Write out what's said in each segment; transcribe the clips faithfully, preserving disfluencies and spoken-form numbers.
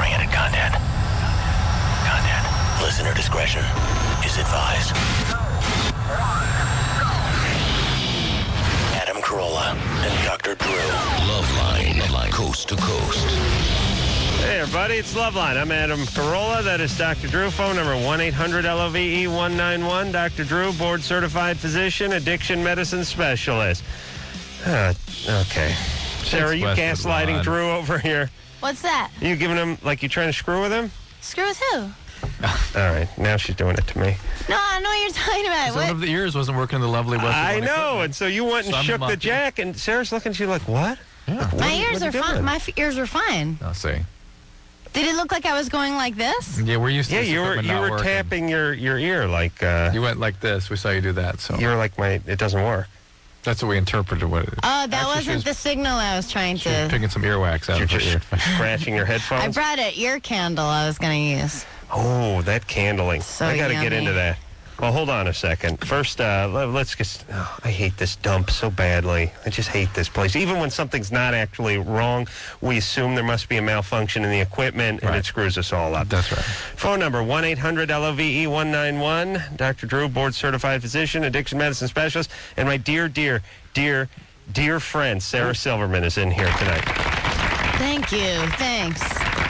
Age-oriented content. Content. Listener discretion is advised. Adam Carolla and Doctor Drew. Loveline. Loveline. Coast to coast. Hey, everybody, it's Loveline. I'm Adam Carolla. That is Doctor Drew. Phone number one eight hundred L O V E one nine one. Doctor Drew, board-certified physician, addiction medicine specialist. Uh, okay. Sarah, are you gaslighting Drew over here? What's that? Are you giving him, like, you trying to screw with him? Screw with who? All right, now she's doing it to me. No, I know what you're talking about. So What? one of the ears wasn't working the lovely West. I know, and so you went and So I'm shook the mocking. jack, and Sarah's looking at you like, what? Yeah. What My you- ears what are you fine. doing? My f- ears were fine. I'll see. Did it look like I was going like this? Yeah, we're used to Yeah, this you were equipment you not were working. tapping your, your ear like, uh, You went like this. We saw you do that, so you were like, my, it doesn't work. that's what we interpreted what it is. Oh, that Actually, she wasn't was- the signal I was trying She was to... picking some earwax out You're of her just ear. scratching your I headphones? brought an ear candle I was going to use. Oh, that candling. So I got to get yummy. into that. Well, hold on a second. First, uh, let, let's just... Oh, I hate this dump so badly. I just hate this place. Even when something's not actually wrong, we assume there must be a malfunction in the equipment, and Right. it screws us all up. That's right. Phone number, one eight hundred L O V E one nine one. Doctor Drew, board-certified physician, addiction medicine specialist. And my dear, dear, dear, dear friend, Sarah Silverman is in here tonight. Thank you. Thanks.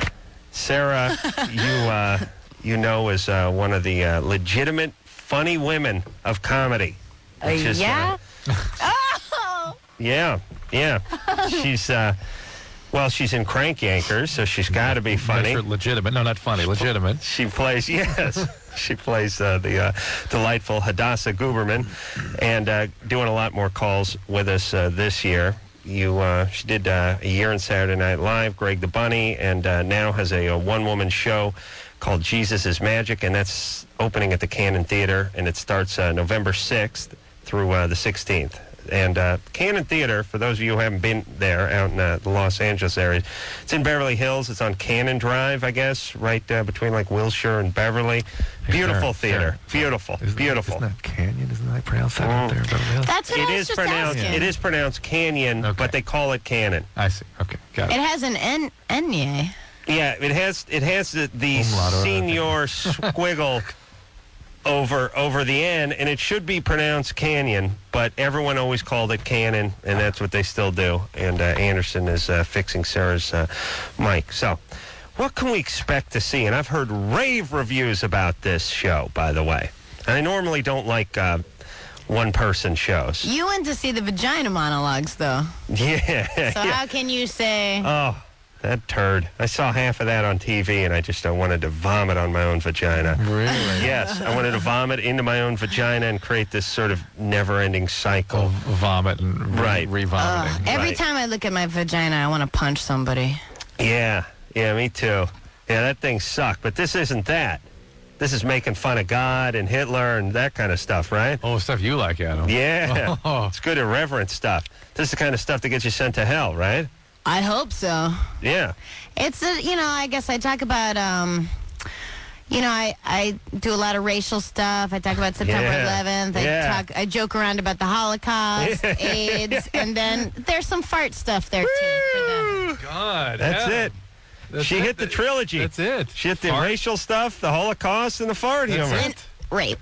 Sarah, you uh, you know, is uh, one of the uh, legitimate funny women of comedy. Uh, Which is, yeah? uh, Oh! yeah, yeah. She's, uh, well, she's in Crank Yankers, so she's got to be funny. Make sure legitimate. No, not funny. Legitimate. She plays, yes, she plays uh, the uh, delightful Hadassah Guberman, and uh, doing a lot more calls with us uh, this year. You, uh, she did uh, a year in Saturday Night Live, Greg the Bunny, and uh, now has a, a one-woman show called Jesus is Magic, and that's opening at the Cannon Theater, and it starts uh, November sixth through uh, the sixteenth. And uh, Cannon Theater, for those of you who haven't been there out in uh, the Los Angeles area, it's in Beverly Hills. It's on Cannon Drive, I guess, right uh, between like Wilshire and Beverly. Beautiful Sharon, theater. Sharon. Beautiful. Isn't Beautiful. That, isn't that Canyon? Isn't that pronounced that out there in Beverly Hills? That's what It I was is just pronounced. asking. It is pronounced Canyon, Okay. but they call it Cannon. I see. Okay, got It it. has an N, Enye. Yeah, it has. It has the, the Umlaut or senior squiggle over over the N, and it should be pronounced Canyon, but everyone always called it Cannon, and that's what they still do. And uh, Anderson is uh, fixing Sarah's uh, mic. So, what can we expect to see? And I've heard rave reviews about this show, by the way. And I normally don't like uh, one-person shows. You went to see the vagina monologues, though. Yeah. So yeah. how can you say... Oh, that turd. I saw half of that on T V, and I just I wanted to vomit on my own vagina. Really? Yes, I wanted to vomit into my own vagina and create this sort of never-ending cycle. Oh, vomit and re- Right. re-vomiting. Ugh, every Right. time I look at my vagina, I want to punch somebody. Yeah, yeah, me too. Yeah, that thing sucked, but this isn't that. This is making fun of God and Hitler and that kind of stuff, right? Oh, stuff you like, Adam. Yeah, Oh. it's good irreverent stuff. This is the kind of stuff that gets you sent to hell, right? I hope so. Yeah. It's, a, you know, I guess I talk about, um, you know, I, I do a lot of racial stuff. I talk about September Yeah. eleventh. I Yeah. talk, I joke around about the Holocaust, AIDS, and then there's some fart stuff there, too, for them. God. That's Adam. it. That's She it. hit the trilogy. That's it. She hit the Fart. racial stuff, the Holocaust, and the fart That's humor. it. And rape.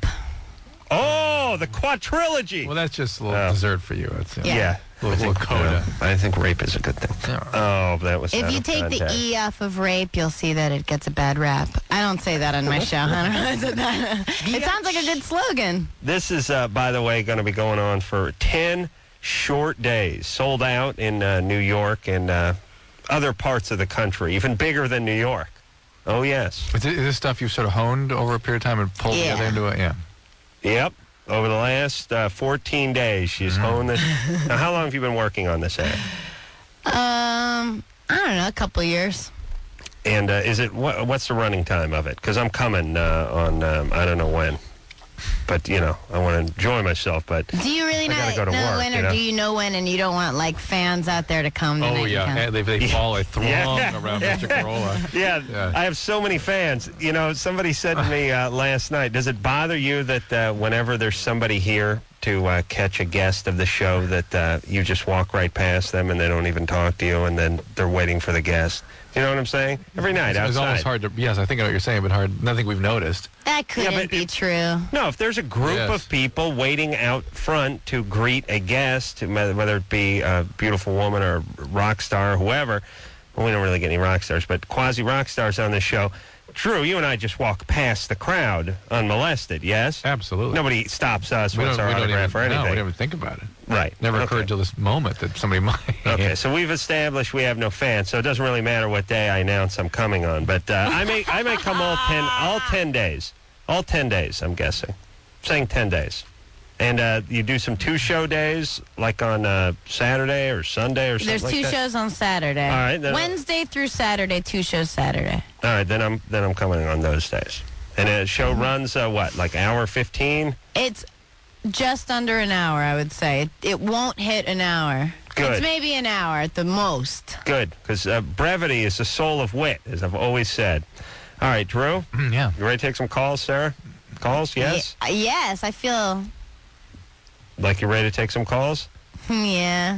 Oh, the quadrilogy. Well, that's just a little Oh. dessert for you. It's, Yeah. yeah. A little, I think, little coda. uh, I think rape is a good thing. Yeah. Oh, that was If out you of take the context. E off of rape, you'll see that it gets a bad rap. I don't say that on my show. I don't know why I said that. It sounds like a good slogan. This is, uh, by the way, going to be going on for ten short days. Sold out in uh, New York and uh, other parts of the country, even bigger than New York. Oh, yes. Is, it, is this stuff you've sort of honed over a period of time and pulled Yeah. together into it? Yeah. Yep. Over the last uh, fourteen days, she's honed this. Now, how long have you been working on this ad? Um, I don't know, a couple years. And uh, is it what, what's the running time of it? Because I'm coming uh, on um, I don't know when, but you know I want to enjoy myself. But Do you really I not gotta go to know work, when, you or know? do you know when, and you don't want like fans out there to come? the Oh, night you yeah. come? And they, they fall a throng Yeah. around Mister Carolla. yeah, Yeah. I have so many fans. You know, somebody said to me uh, last night, "Does it bother you that uh, whenever there's somebody here to uh, catch a guest of the show that uh, you just walk right past them and they don't even talk to you, and then they're waiting for the guest? You know what I'm saying? Every night It's, outside. it's almost hard to. Yes, I think I know what you're saying, but hard. Nothing we've noticed. That couldn't but- be true. No, if there's a group Yes. of people waiting out front to greet a guest, whether it be a beautiful woman or a rock star or whoever, well, we don't really get any rock stars, but quasi-rock stars on this show. Drew, you and I just walk past the crowd unmolested, yes? Absolutely. Nobody stops us, We wants don't, our we don't autograph even, or anything. No, we don't even think about it. Right. Never Okay. occurred till this moment that somebody might. Okay, so we've established we have no fans, so it doesn't really matter what day I announce I'm coming on. But uh, I may I may come all ten all ten days, all ten days. I'm guessing, saying ten days, and uh, you do some two show days like on uh, Saturday or Sunday or something There's like two that. shows on Saturday. All right, then- Wednesday through Saturday, two shows Saturday. All right, then I'm then I'm coming on those days, and a show runs uh, what like hour fifteen. It's just under an hour, I would say. It, it won't hit an hour. Good. It's maybe an hour at the most. Good, because uh, brevity is the soul of wit, as I've always said. All right, Drew, yeah. you ready to take some calls, Sarah? Calls, yes. Ye- yes, I feel. Like you're ready to take some calls, Yeah.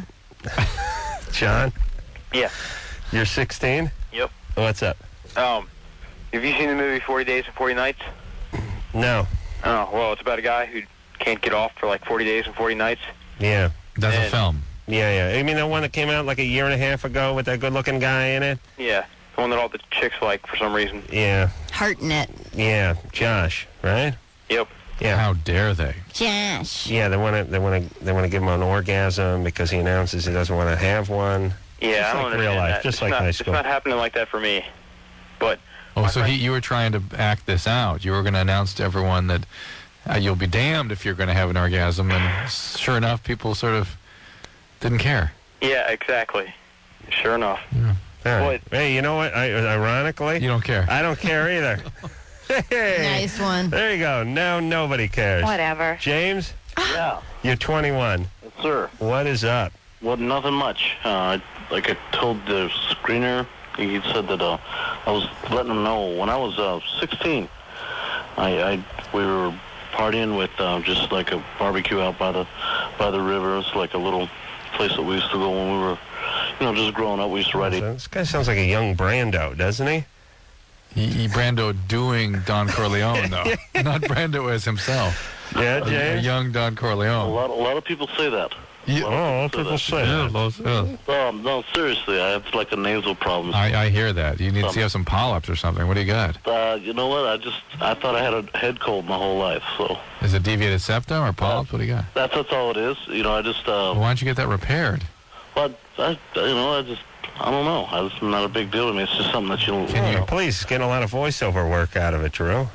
John? Yeah. You're sixteen? Yep. What's up? Um, have you seen the movie forty Days and forty Nights? No. Oh, well, it's about a guy who can't get off for like forty days and forty nights. Yeah. That's a And- film. Yeah, yeah. You mean the one that came out like a year and a half ago with that good-looking guy in it? Yeah. The one that all the chicks like for some reason. Yeah. Hearting it. Yeah. Josh, right? Yep. Yeah. How dare they? Josh. Yeah, they want to they want to they want to give him an orgasm because he announces he doesn't want to have one. Yeah, Just I don't like real understand life, that. just it's like not, high school. It's not happening like that for me. But Oh, My so friend- he, you were trying to act this out. You were going to announce to everyone that uh, you'll be damned if you're going to have an orgasm, and sure enough, people sort of didn't care. yeah, exactly. Sure enough. All right. What? Hey, you know what? I, ironically, You don't care. I don't care either. Hey, Nice one. there you go. Now nobody cares. Whatever. James, Yeah, you're twenty-one. sir. What is up? Well, nothing much. Uh, like I told the screener, he said that uh, I was letting him know when I was uh, sixteen. I, I we were partying with uh, just like a barbecue out by the by the river. It's like a little place that we used to go when we were, you know, just growing up. We used to ride it. This guy sounds like a young Brando, doesn't he? He, he Brando doing Don Corleone, though. Not Brando as himself. Yeah, A, a James? young Don A Corleone. lot, a lot of people say that. Yeah. Oh, people say Yeah, that. those- yeah. Um, no, seriously, I have like a nasal problem. I, I hear that. You need to have some polyps or something. What do you got? Uh, you know what? I just I thought I had a head cold my whole life. So Is it deviated septum or polyps? What do you got? that's that's all it is. You know, I just uh, Well, why don't you get that repaired? But I, you know, I just, I don't know. It's not a big deal to me. It's just something that you don't. Can you know. please get a lot of voiceover work out of it, Drew?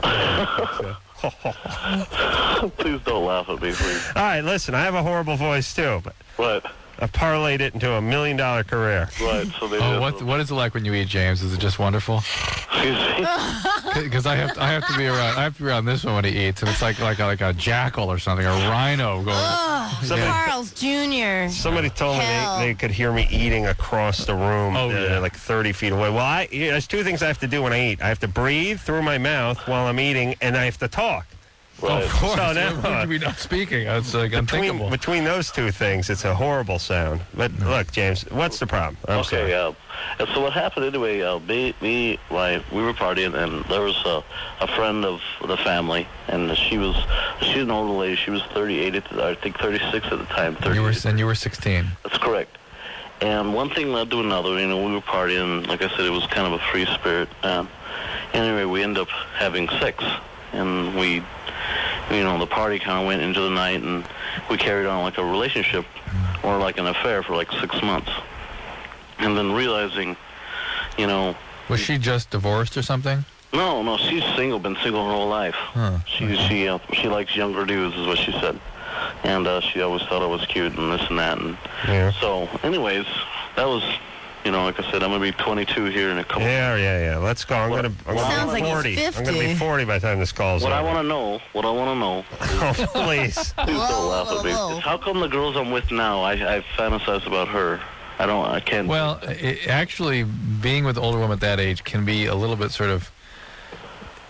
Please don't laugh at me, please. All right, listen, I have a horrible voice too, but Right, I've parlayed it into a million dollar career. right. So they. Oh, what what is it like when you eat, James? Is it just wonderful? Excuse me. Because I have to, I have to be around I have to be around this one when he eats, and it's like like a, like a jackal or something, a rhino going. Ugh, Somebody- Charles Junior Somebody told me Hell. they, they could hear me eating across the room, Oh, uh, yeah. like thirty feet away. Well, I, yeah, there's two things I have to do when I eat. I have to breathe through my mouth while I'm eating, and I have to talk. Right. Of course, So now- when would we not speaking? It's like Between, unthinkable. between those two things, it's a horrible sound. But look, James, what's the problem? I'm Okay, sorry. uh, and so what happened anyway, uh, me, me, my, we were partying, and there was a, a friend of the family, and she was, she's an older lady, she was thirty-eight, at the, I think thirty-six at the time, thirty-eight. You were and you were sixteen. That's correct. And one thing led to another. You know, we were partying. Like I said, it was kind of a free spirit. Um, anyway, we ended up having sex, and we, you know, the party kind of went into the night, and we carried on like a relationship or like an affair for like six months. And then realizing, you know, Was she just divorced or something? no, no, she's single, been single her whole life. Huh. She she uh, she likes younger dudes, is what she said, and uh, she always thought I was cute and this and that. And Yeah. so, anyways, that was, you know, like I said, I'm gonna be twenty-two here in a couple. Yeah, yeah, yeah. Let's go. I'm What- gonna. I'm what gonna Sounds be like he's forty. I'm gonna be fifty. forty by the time this call's What over. I want to know, what I want to know, Oh, please. please don't Whoa, laugh at me. whoa, whoa. Is how come the girls I'm with now, I I fantasize about her. I don't, I can't. Well, it, actually, being with older women at that age can be a little bit sort of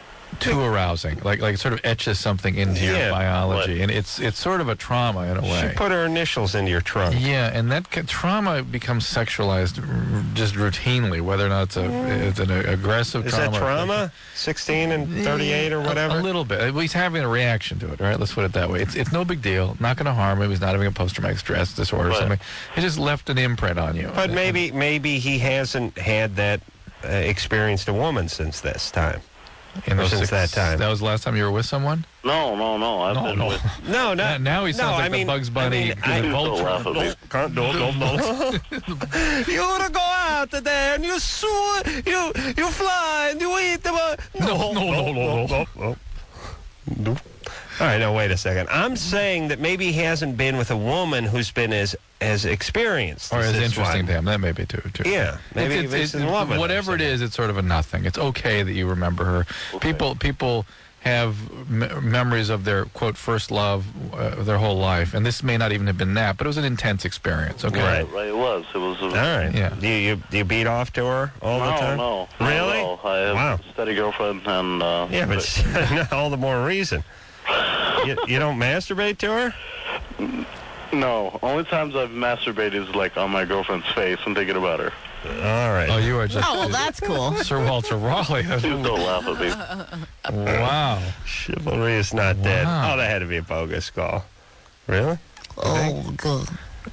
too arousing. Like like it sort of etches something into your Yeah, biology, right. and it's it's sort of a trauma in a She way. put her initials into your trunk. Yeah, and that ca- trauma becomes sexualized r- just routinely, whether or not it's a it's an aggressive Is trauma. that or- trauma? sixteen and thirty-eight or A- whatever? A, little bit. He's having a reaction to it, right? Let's put it that way. It's it's no big deal. Not going to harm him. He's not having a post-traumatic stress disorder or Right. something. It just left an imprint on you. But maybe maybe he hasn't had that uh, experienced a woman since this time. In or those since that time. That was the last time you were with someone? No, no, no. I've No, been no. with. No, no. Now- now he sounds no, like I the mean, Bugs Bunny, I mean, the I, Don't vulture. laugh at me. Can't do, don't, don't. You would go out there and you soar, you you fly and you eat them. uh, No, no, no, no, no. no. No. All right, now wait a second. I'm saying that maybe he hasn't been with a woman who's been as as experienced Or as this interesting one. to him. That may be too. too. Yeah, maybe It's- he it's- was in love with her whatever it somehow. is, it's sort of a nothing. It's okay that you remember her. People people have me- memories of their quote first love uh, their whole life, and this may not even have been that, but it was an intense experience. Okay, Right. Right, it was. It was. A, All right. Yeah. Do you, you do you beat off to her all no, the time? no. not Really? at all. I have Wow. a steady girlfriend, and. Uh, Yeah, but not all the more reason. You, you don't masturbate to her? No, only times I've masturbated is like on my girlfriend's face and thinking about her. All right. Oh, you are just Oh, well, that's cool. Sir Walter Raleigh. That's- Don't laugh at me. wow. Chivalry is not dead. Wow. Oh, that had to be a bogus call. Really? Oh, good.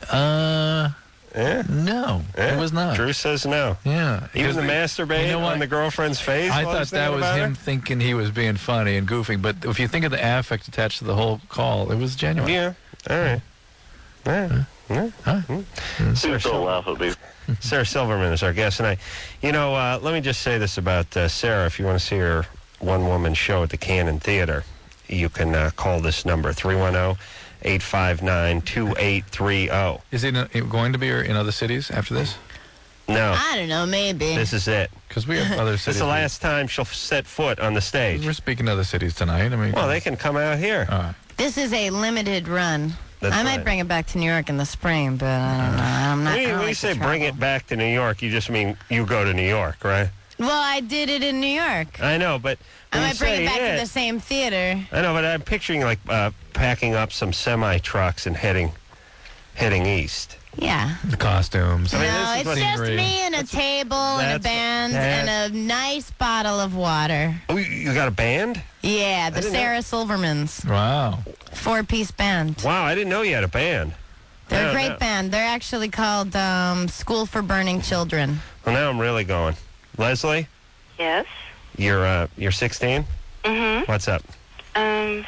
Uh, Yeah? no, Yeah. it was not. Drew says no. Yeah, Even the masturbate you know what? on the girlfriend's face? I while thought he's that thinking was about him her? thinking he was being funny and goofing, but if you think of the affect attached to the whole call, it was genuine. Yeah. All right. Yeah. Yeah. Huh? Sarah, Don't Sil- laugh at me. Sarah Silverman is our guest tonight. You know, uh, let me just say this about uh, Sarah. If you want to see her one-woman show at the Cannon Theater, you can uh, call this number, three one zero, eight five nine, two eight three zero. Is it uh, going to be in other cities after this? No, I don't know, maybe. this is it. Because we have other This cities. is the last time she'll set foot on the stage. We're speaking of other cities tonight. I mean, Well, they can come out here. all right. This is a limited run. That's I might right. bring it back to New York in the spring, but I don't know. I'm not. When you, I don't when you like to say bring travel. it back to New York, you just mean you go to New York, right? Well, I did it in New York. I know, but I when you might bring say it back it, to the same theater. I know, but I'm picturing like uh, packing up some semi trucks and heading heading east. Yeah. The costumes. I mean, no, this is it's what- just Scenery. me and a table and a that's- band that- and a nice bottle of water. Oh, you- you got a band? Yeah, the didn't know- Sarah Silvermans, Wow. four-piece band. Wow, I didn't know you had a band. They're Yeah, a great yeah. band. They're actually called um, School for Burning Children. Well, now I'm really going. Leslie, Yes. you're uh, you're sixteen. Mhm. What's up? Um.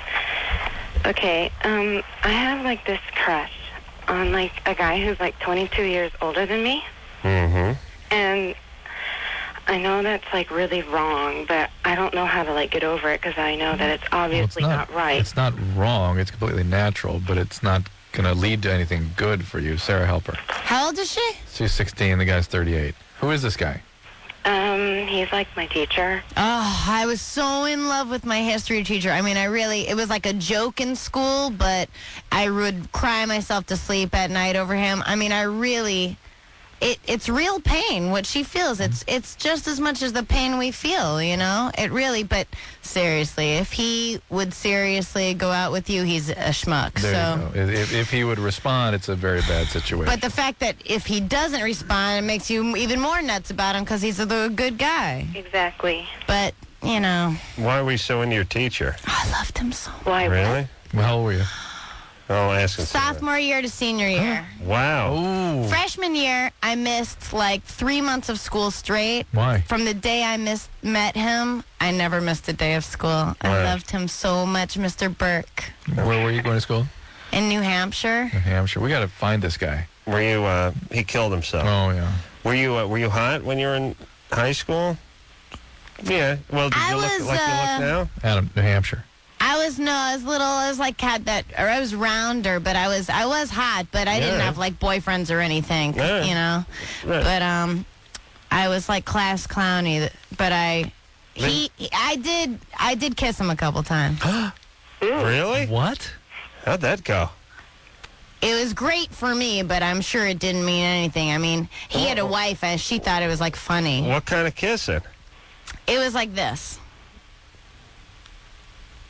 Okay. Um. I have like this crush on like a guy who's like twenty-two years older than me, Mm-hmm. and I know that's like really wrong, but I don't know how to like get over it because I know that it's Well, it's obviously not, not, right. It's not wrong. It's completely natural, but it's not going to lead to anything good for you. Sarah, help her. How old is she? She's sixteen. The guy's thirty-eight. Who is this guy? Um. He's like my teacher. Oh, I was so in love with my history teacher. I mean, I really, it was like a joke in school, but I would cry myself to sleep at night over him. I mean, I really, it, it's real pain, what she feels. It's it's just as much as the pain we feel, you know? It really, but seriously, if he would seriously go out with you, he's a schmuck. There so. you go. If, if he would respond, it's a very bad situation. But the fact that if he doesn't respond, it makes you even more nuts about him because he's a good guy. Exactly. But, you know, Why are we so into your teacher? I loved him so much. Why? Really? Well, how old were you? I'll ask him. Sophomore year to senior year. Wow. Oh. Freshman year, I missed like three months of school straight. Why? From the day I missed, met him, I never missed a day of school. I Wow. loved him so much, Mister Burke. Where were you going to school? In New Hampshire. New Hampshire. We got to find this guy. Were you? Uh, he killed himself. Oh, yeah. Were you? Uh, were you hot when you were in high school? Yeah. Well, did I you look was, like uh, you look now? Adam, New Hampshire. I was no, I was little. I was like had that, or I was rounder, but I was I was hot, but I didn't Yeah. have like boyfriends or anything, 'cause, Yeah. you know. Right. But um, I was like class clowny, but I he I did I did kiss him a couple times. Really? What? How'd that go? It was great for me, but I'm sure it didn't mean anything. I mean, he had a wife, and she thought it was like funny. What kind of kissing? It was like this.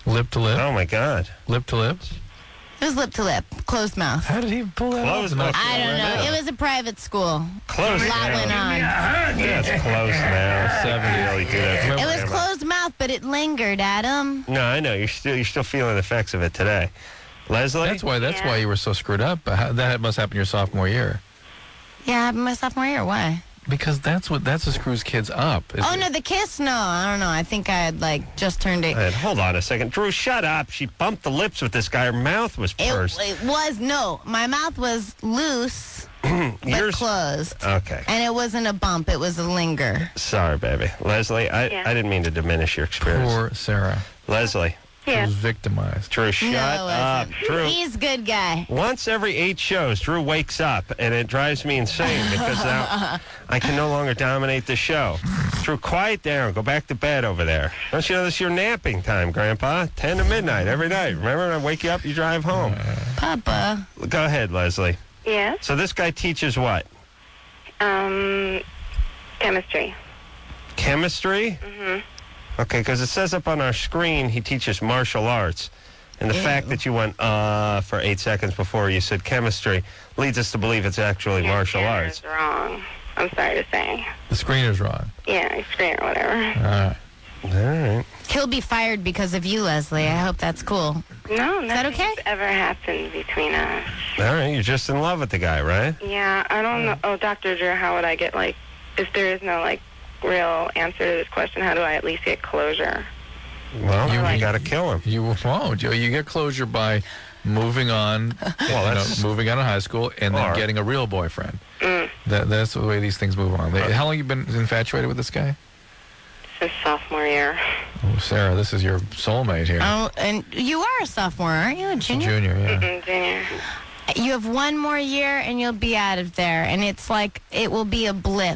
Lip to lip? Oh, my God. Lip to lip? It was lip to lip, closed mouth. How did he pull that Closed off? mouth. I don't know. Yeah. It was a private school. Closed A lot mouth. went on. Yeah, it's closed now. seventy really do that. to It was grandma. closed mouth, but it lingered, Adam. No, I know. You're still you're still feeling the effects of it today. Leslie? That's why. That's Yeah. why you were so screwed up. How- That must happen your sophomore year. Yeah, happened my sophomore year. Why? Because that's what that's what screws kids up. is Oh it? no, the kiss? No, I don't know. I think I had like just turned it. Wait, hold on a second. Drew, shut up. She bumped the lips with this guy. Her mouth was It, pursed. it was no. My mouth was loose but Yours- closed, Okay. and it wasn't a bump. It was a linger. Sorry, baby. Leslie, I, Yeah. I didn't mean to diminish your experience. Poor Sarah. Leslie, She Yeah. was victimized. Drew, shut no, it up. wasn't. Drew, He's a good guy. once every eight shows, Drew wakes up, and it drives me insane because now I can no longer dominate the show. Drew, quiet down. Go back to bed over there. Don't you know this is your napping time, Grandpa? ten to midnight every night. Remember when I wake you up, you drive home. Papa. Go ahead, Leslie. Yes. So this guy teaches what? Um, chemistry. Chemistry? Mm-hmm. Okay, because it says up on our screen he teaches martial arts. And the Ew. fact that you went, uh, for eight seconds before you said chemistry leads us to believe it's actually martial Your arts. screener's wrong. I'm sorry to say. The screener's wrong. Yeah, your screener, whatever. All right. All right. He'll be fired because of you, Leslie. I hope that's cool. No, that nothing's okay? ever happened between us. All right, you're just in love with the guy, right? Yeah, I don't know. Oh, Doctor Drew, how would I get, like, if there is no, like, real answer to this question, how do I at least get closure? Well, You- you, got to kill him. You won't. You, you get closure by moving on. Well, you know, that's- moving out of high school and then Or- getting a real boyfriend. Mm. That, that's the way these things move on. They, how long you been infatuated with this guy? Since sophomore year. Oh, Sarah, this is your soulmate here. Oh, and you are a sophomore, aren't you? A junior? Junior, yeah. Mm-mm, junior. You have one more year, and you'll be out of there. And it's like it will be a blip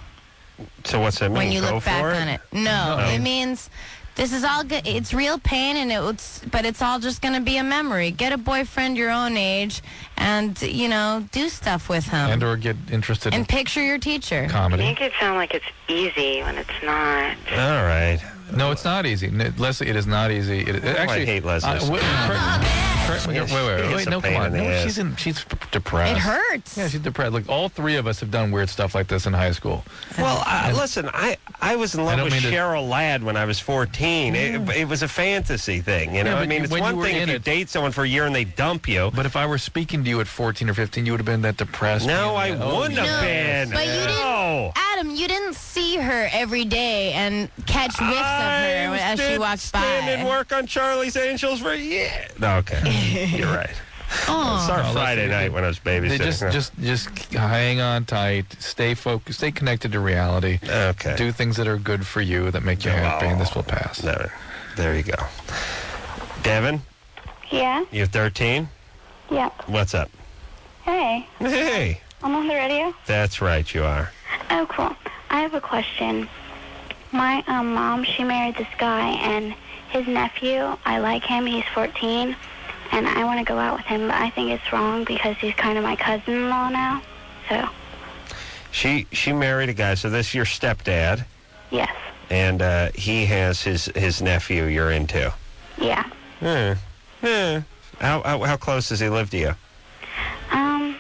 So what's that mean? when you Go look back for on it. No, No. it means this is all good. It's real pain, and it's but it's all just going to be a memory. Get a boyfriend your own age, and you know, do stuff with him, And or get interested and picture your teacher. in I comedy. make it sound like it's easy when it's not. All right. No, it's not easy. N- Leslie, it is not easy. It, it, Oh, I actually, hate Leslie's. Uh, wait, correct- correct- wait, Yeah, wait, she wait, gets wait, a no, pain come in on. the No, ass. she's in, she's p- depressed. It hurts. Yeah, she's depressed. Like all three of us have done weird stuff like this in high school. Well, uh, listen, I, I was in I love don't with mean to- Cheryl Ladd when I was fourteen. It, it was a fantasy thing, you know. Yeah, I but mean, you- it's when one you were thing if in you it- date someone for a year and they dump you. But if I were speaking to you at fourteen or fifteen, you would have been that depressed. No, I being like, oh, wouldn't No, have been. but you didn't- No. Adam, you didn't see her every day and catch whiffs of her I as she did walked stand and by. work on Charlie's Angels for a year. No, okay, you're right. Oh. Sorry, No, Friday listen, night when I was babysitting. They just, No. just, just hang on tight. Stay focused. Stay connected to reality. okay. Do things that are good for you that make you happy, and this will pass. No, there you go. Devin, Yeah? you're thirteen. Yeah. What's up? Hey, Hey, I'm on the radio. that's right, you are. Oh, cool. I have a question. My um, mom, she married this guy, and his nephew, I like him. He's fourteen, and I want to go out with him, but I think it's wrong because he's kind of my cousin-in-law now. So, She she married a guy. So this is your stepdad, yes. and uh, he has his his nephew you're into. Yeah. Hmm. Hmm. How, how how close does he live to you? Um,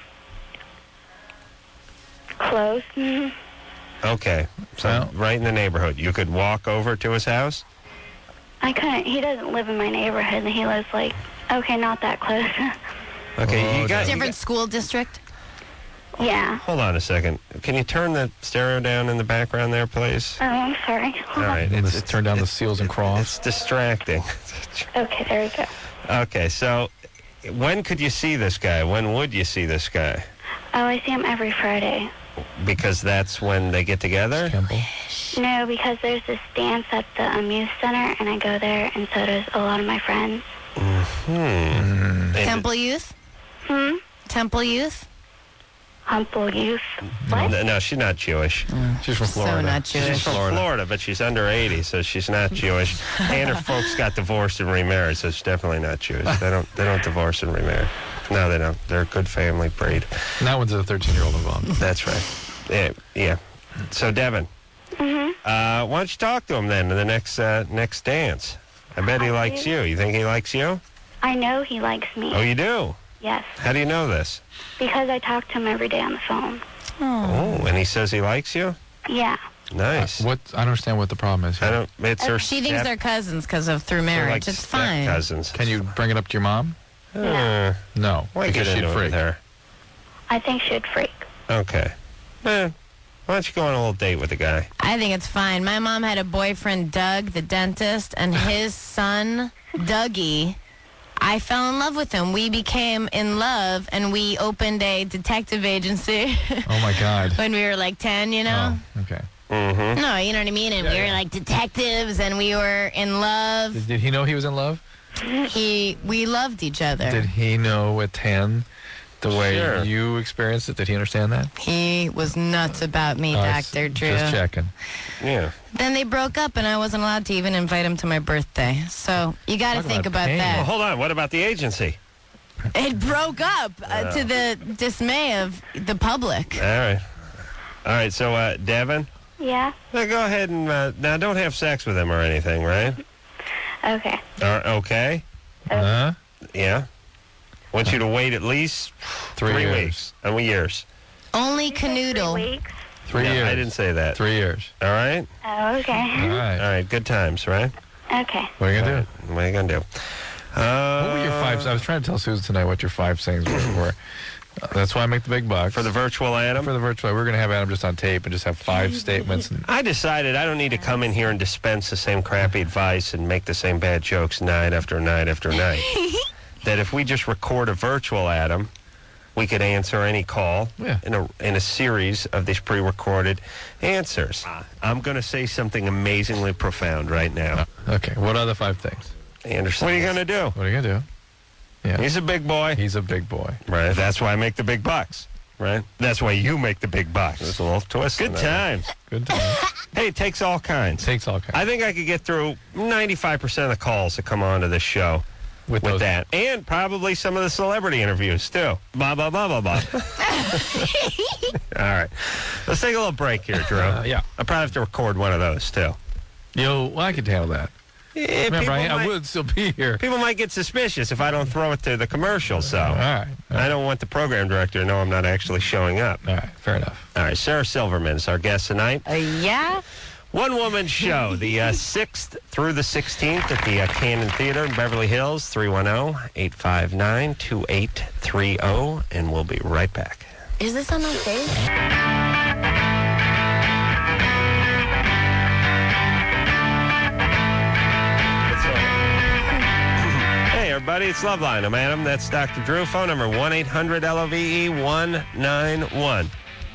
close. Mhm. Okay, so Well- right in the neighborhood. You could walk over to his house. I couldn't, he doesn't live in my neighborhood, and he lives, like, okay, not that close. Okay, Oh, you got. you Different got- school district. yeah. hold on a second. Can you turn the stereo down in the background there, please? Oh, I'm sorry. All right. And let's turn down the seals and It's cross. distracting. Okay, there we go. Okay, so when could you see this guy? When would you see this guy? Oh, I see him every Friday. Because that's when they get together? Campbell. No, because there's this dance at the um, youth center, and I go there, and so does a lot of my friends. Hmm. And Temple Youth. Hmm? Temple Youth. Humble youth. What? No, no, she's not Jewish. She's from So Florida. not She's Jewish. from Florida. but she's under eighty, so she's not Jewish. And her folks got divorced and remarried, so she's definitely not Jewish. They don't they don't divorce and remarry. No, they don't. They're a good family breed. That one's a thirteen-year-old involved. That's right. Yeah, yeah. So, Devin, Mm-hmm. uh, why don't you talk to him then in the next uh, next dance? I bet he I likes do. you. You think he likes you? I know he likes me. Oh, you do? Yes, How do you know this? because I talk to him every day on the phone. Oh, and he says he likes you? Yeah. Nice. What? I don't understand what the problem is. I Here. don't. It's her. She thinks step- they're cousins because of through they're marriage. like It's step fine. cousins. Can you bring it up to your mom? Uh, No, why because get she'd into it freak. with her? I think she'd freak. Okay. Eh, why don't you go on a little date with the guy? I think it's fine. My mom had a boyfriend, Doug, the dentist, and his son, Dougie. I fell in love with him. We became in love, and we opened a detective agency Oh my God. when we were like ten, you know? Oh, okay. Mm-hmm. No, you know what I mean? And Yeah, we were yeah. like detectives, and we were in love. Did, did he know he was in love? He, we loved each other. Did he know at ten the way Sure. you experienced it? Did he understand that? He was nuts about me, Oh, I s- Doctor Drew. Just checking. Yeah. Then they broke up, and I wasn't allowed to even invite him to my birthday. So you got to Talk think about about pain. Well, that. hold on. What about the agency? It broke up uh, to the dismay of the public. All right. All right. So, uh, Devin, Yeah? now go ahead and uh, now don't have sex with him or anything, right? Okay. Uh, okay. Huh? Yeah. Want you to wait at least Three, three years. weeks. And we years. Only Three canoodle. weeks. Three No, years. I didn't say that. Three years. All right. Oh, okay. All right. All right. Good times, right? Okay. What are you gonna do? What are you gonna do? Uh, What were your five? I was trying to tell Susan tonight what your five sayings were. were. Uh, that's why I make the big bucks for the virtual Adam? For the virtual. We're gonna have Adam just on tape and just have five statements. And, I decided I don't need to come in here and dispense the same crappy advice and make the same bad jokes night after night after night. That if we just record a virtual Adam, we could answer any call Yeah. in a in a series of these pre-recorded answers. I'm going to say something amazingly profound right now. okay. What are the five things? Anderson, what are you going to do? What are you gonna do? Yeah. He's a big boy. He's a big boy. Right. That's why I make the big bucks. Right. That's why you make the big bucks. There's a little twist. Good times. Good time. Hey, it takes all kinds. Takes all kinds. I think I could get through ninety-five percent of the calls that come on to this show with with those, that. And probably some of the celebrity interviews, too. Blah, blah, blah, blah, blah. All right. Let's take a little break here, Drew. Uh, yeah. I'll probably have to record one of those, too. Yo, well, I could handle that. Yeah, Remember, people I, I might- would still be here. People might get suspicious if I don't throw it to the commercial, so All right. All I right. don't want the program director to know I'm not actually showing up. All right. Fair enough. All right, Sarah Silverman is our guest tonight. Uh, yeah? One-woman show, the uh, sixth through the sixteenth at the uh, Cannon Theater in Beverly Hills, three one zero, eight five nine, two eight three zero, and we'll be right back. Is this on my face? Hey, everybody, it's Loveline. I'm Adam. That's Doctor Drew. Phone number one eight hundred L O V E one nine one.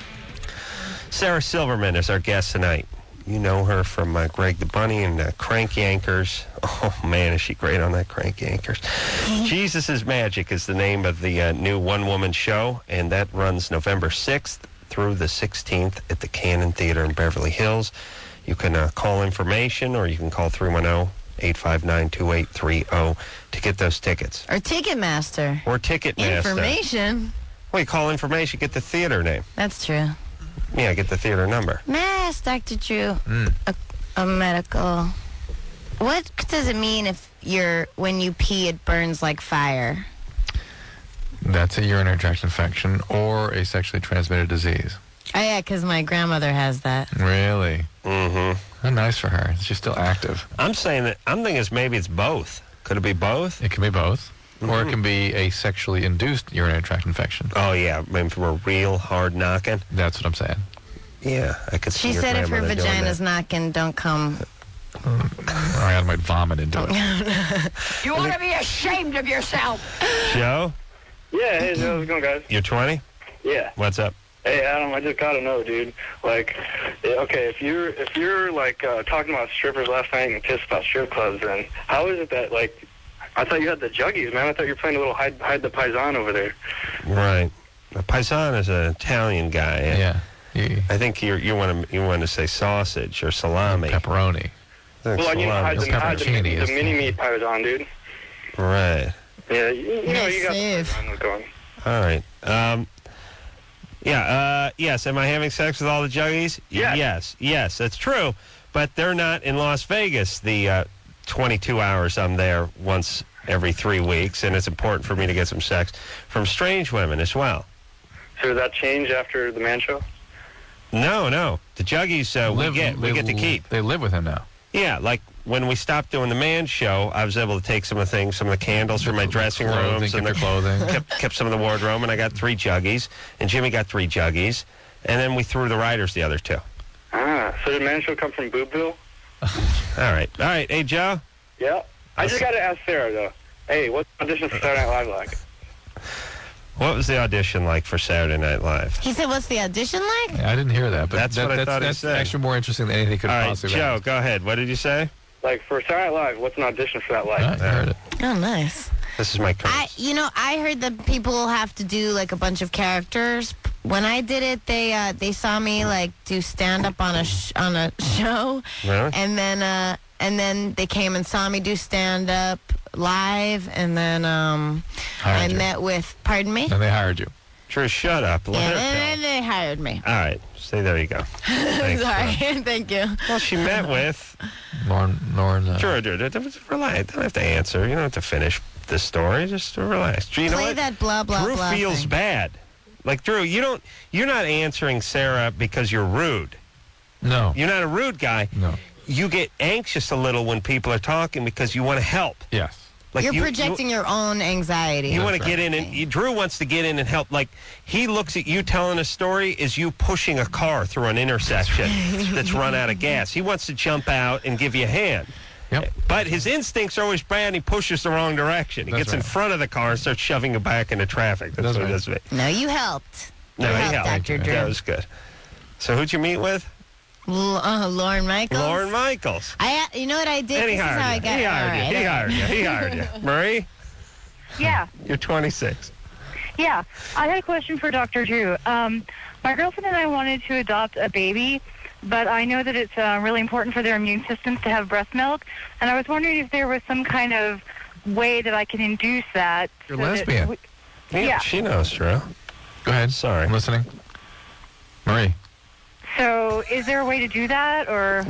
Sarah Silverman is our guest tonight. You know her from uh, Greg the Bunny and uh, Crank Yankers. Oh, man, is she great on that Crank Yankers. Jesus is Magic is the name of the uh, new one-woman show, and that runs November sixth through the sixteenth at the Cannon Theater in Beverly Hills. You can uh, call information, or you can call three one zero, eight five nine, two eight three zero to get those tickets. Or Ticketmaster? Or Ticketmaster. Information? Well, you call information, get the theater name. That's true. Yeah, get the theater number. May I ask Doctor Drew Mm. a, a medical? What does it mean if you're when you pee it burns like fire? That's a urinary tract infection or a sexually transmitted disease. Oh yeah, because my grandmother has that. Really? Mm-hmm. How nice for her. She's still active. I'm saying that, I'm thinking it's maybe it's both. Could it be both? It can be both. Or it can be a sexually induced urinary tract infection. Oh, yeah, maybe from a real hard knocking. That's what I'm saying. Yeah, I could see She your said if her grandmother doing vagina's that. knocking, don't come. Or I might vomit into it. You ought to be ashamed of yourself. Joe, Yeah, hey, how's it going, guys? you're twenty? Yeah. What's up? Hey, Adam, I just gotta know, dude. Like, eh, okay, if you're if you're like uh, talking about strippers last night and pissed about strip clubs, then how is it that like I thought you had the juggies, man? I thought you were playing a little hide hide the paisan over there. Right. The Paisan is an Italian guy. Yeah. You- I think you you want to you want to say sausage or salami. Pepperoni. I think Well, I mean, hide salami. the, hide the, pepperoncini the is- mini meat paisan, dude. Right. Yeah, you, you know, you got the Nice save. paisan going. All right. Um, yeah, uh, yes. Am I having sex with all the juggies? Yes. Yes, yes, that's true. But they're not in Las Vegas, the uh, twenty-two hours I'm there once every three weeks, and it's important for me to get some sex from strange women as well. So does that change after the man show? No, no. The Juggies, uh, we Live- get we they- get to keep. They live with him now. Yeah, like when we stopped doing the man show, I was able to take some of the things, some of the candles from my dressing Clothing, rooms, kept and your clothing. kept, kept some of the wardrobe, and I got three Juggies, and Jimmy got three Juggies, and then we threw the Riders the other two. Ah, so did man show come from Boobville? All right, all right. Hey, Joe. Yeah. I just got to ask Sarah, though. Hey, what's the audition for Saturday Night Live like? What was the audition like for Saturday Night Live? He said, "What's the audition like?" Yeah, I didn't hear that, but That's that, what I that's, thought he that's said. actually more interesting than anything could All right, possibly Joe, be. go ahead. What did you say? Like, for Saturday Night Live, what's an audition for that like? All right, I heard it. Oh, nice. This is my curse. I, you know, I heard that people have to do like a bunch of characters. When I did it, they uh, they saw me like do stand up on a sh- on a show, Really? and then uh, and then they came and saw me do stand up live, and then um, Hired I you. met with. Pardon me. And they hired you. Drew, shut up. Let Yeah, her and go. then they hired me. All right. Say there you go. Thanks, Sorry, Drew. thank you. Well, she met with... Lauren, Lauren. Uh, Drew, Drew, Drew, Drew, relax. Don't have to answer. You don't have to finish the story. Just relax. Drew, you know Play what? that blah blah Drew blah. feels thing. bad. Like, Drew, you don't... You're not answering Sarah because you're rude. No. You're not a rude guy. No. You get anxious a little when people are talking because you want to help. Yes. Like You're you, projecting your own anxiety. You, want to That's get in and you, Drew wants to get in and help. Like he looks at you telling a story as you pushing a car through an intersection that's run out of gas. He wants to jump out and give you a hand. Yep. But his instincts are always bad, and he pushes the wrong direction. He That's gets in right. front of the car and starts shoving it back into traffic. That's, That's what right. it does to me. No, you helped. No, you he helped, helped. Doctor Drew. That was good. So who'd you meet with? L- uh, Lauren Michaels. Lauren Michaels. I, you know what I did? And he This is how I hired you. got. He hired all you. right, He all hired right. you. He hired you. Marie, Yeah, you're twenty-six. yeah. I had a question for Doctor Drew. Um, my girlfriend and I wanted to adopt a baby, but I know that it's uh, really important for their immune systems to have breast milk, and I was wondering if there was some kind of way that I can induce that. You're so that lesbian. we- Yeah, Yeah. she knows, Drew. Go ahead. Sorry. I'm listening. Marie. So is there a way to do that, or?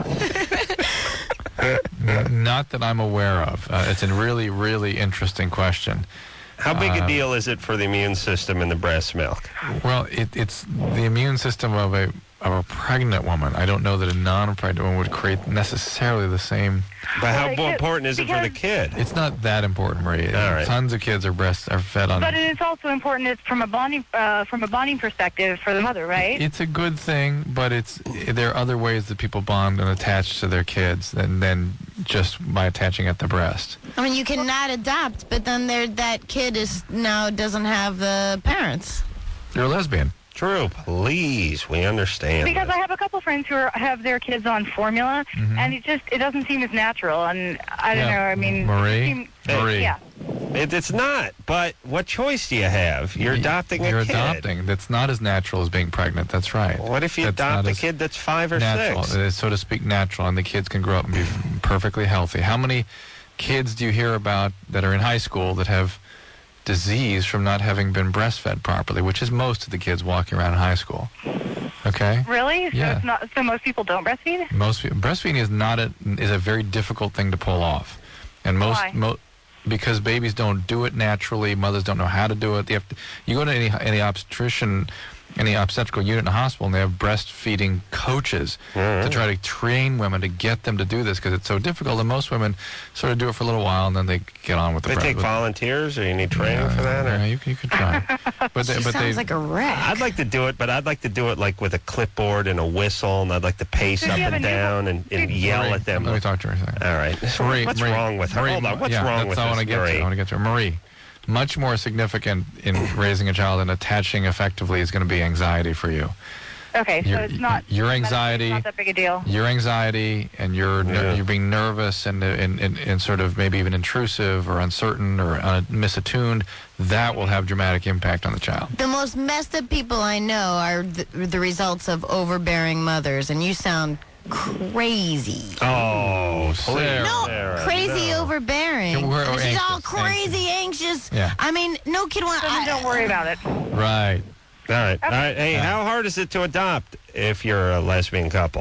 N- Not that I'm aware of. Uh, it's a really, really interesting question. How big a Um, deal is it for the immune system in the breast milk? Well, it, it's the immune system of a of a pregnant woman. I don't know that a non-pregnant woman would create necessarily the same. But how Well, more it- important is it for the because- kid? It's not that important, Marie. All right. Tons of kids are breast are fed on. But it's also important it's from a bonding uh, from a bonding perspective for the mother, right? It's a good thing, but it's there are other ways that people bond and attach to their kids than than just by attaching at the breast. I mean, you cannot adopt, but then there that kid is now doesn't have the parents. You're a lesbian. Drew, please, we understand. Because this. I have a couple friends who are, have their kids on formula, and it just it doesn't seem as natural. And I don't Yeah. know. I mean, Marie? it seem- Marie. yeah. It, it's not, but what choice do you have? You're adopting You're a kid. adopting. That's not as natural as being pregnant. That's right. What if you That's adopt not a as kid that's five or natural. six? It is, so to speak, natural, and the kids can grow up and be perfectly healthy. How many kids do you hear about that are in high school that have disease from not having been breastfed properly, which is most of the kids walking around in high school? Okay? Really? So Yeah. it's not. So most people don't breastfeed. Most people, breastfeeding is not a is a very difficult thing to pull off, and most Why? mo- because babies don't do it naturally. Mothers don't know how to do it. They have to, you go to any any obstetrician, any obstetrical unit in a hospital, and they have breastfeeding coaches Mm-hmm. to try to train women to get them to do this because it's so difficult. And most women sort of do it for a little while and then they get on with the. They breast- take with- volunteers, or you need training Yeah, for that? Or? yeah, you, you could try, but they, She but sounds they like a wreck. I'd like to do it, but I'd like to do it like with a clipboard and a whistle, and I'd like to pace Did up you have and a new- down and, and yell Marie, at them. Let me talk to her a second. All right. Marie, What's Marie, wrong with her? Marie, Hold on. What's yeah, wrong that's with all I this, want to get Marie? to. I want to get to Marie. Much more significant in raising a child and attaching effectively is going to be anxiety for you. Okay, so Your- it's not. your anxiety- Not that big a deal. Your anxiety and your ner- Yeah. you're being nervous and, and, and, and sort of maybe even intrusive or uncertain or uh, misattuned, that will have dramatic impact on the child. The most messed up people I know are the, the results of overbearing mothers, and you sound crazy. Oh, Sarah. No, Sarah, crazy no. overbearing. Yeah, we're- we're She's all anxious, crazy anxious. Yeah. I mean, no kid wants. Then don't worry about it. Right. All right. All right. Hey, how hard is it to adopt if you're a lesbian couple?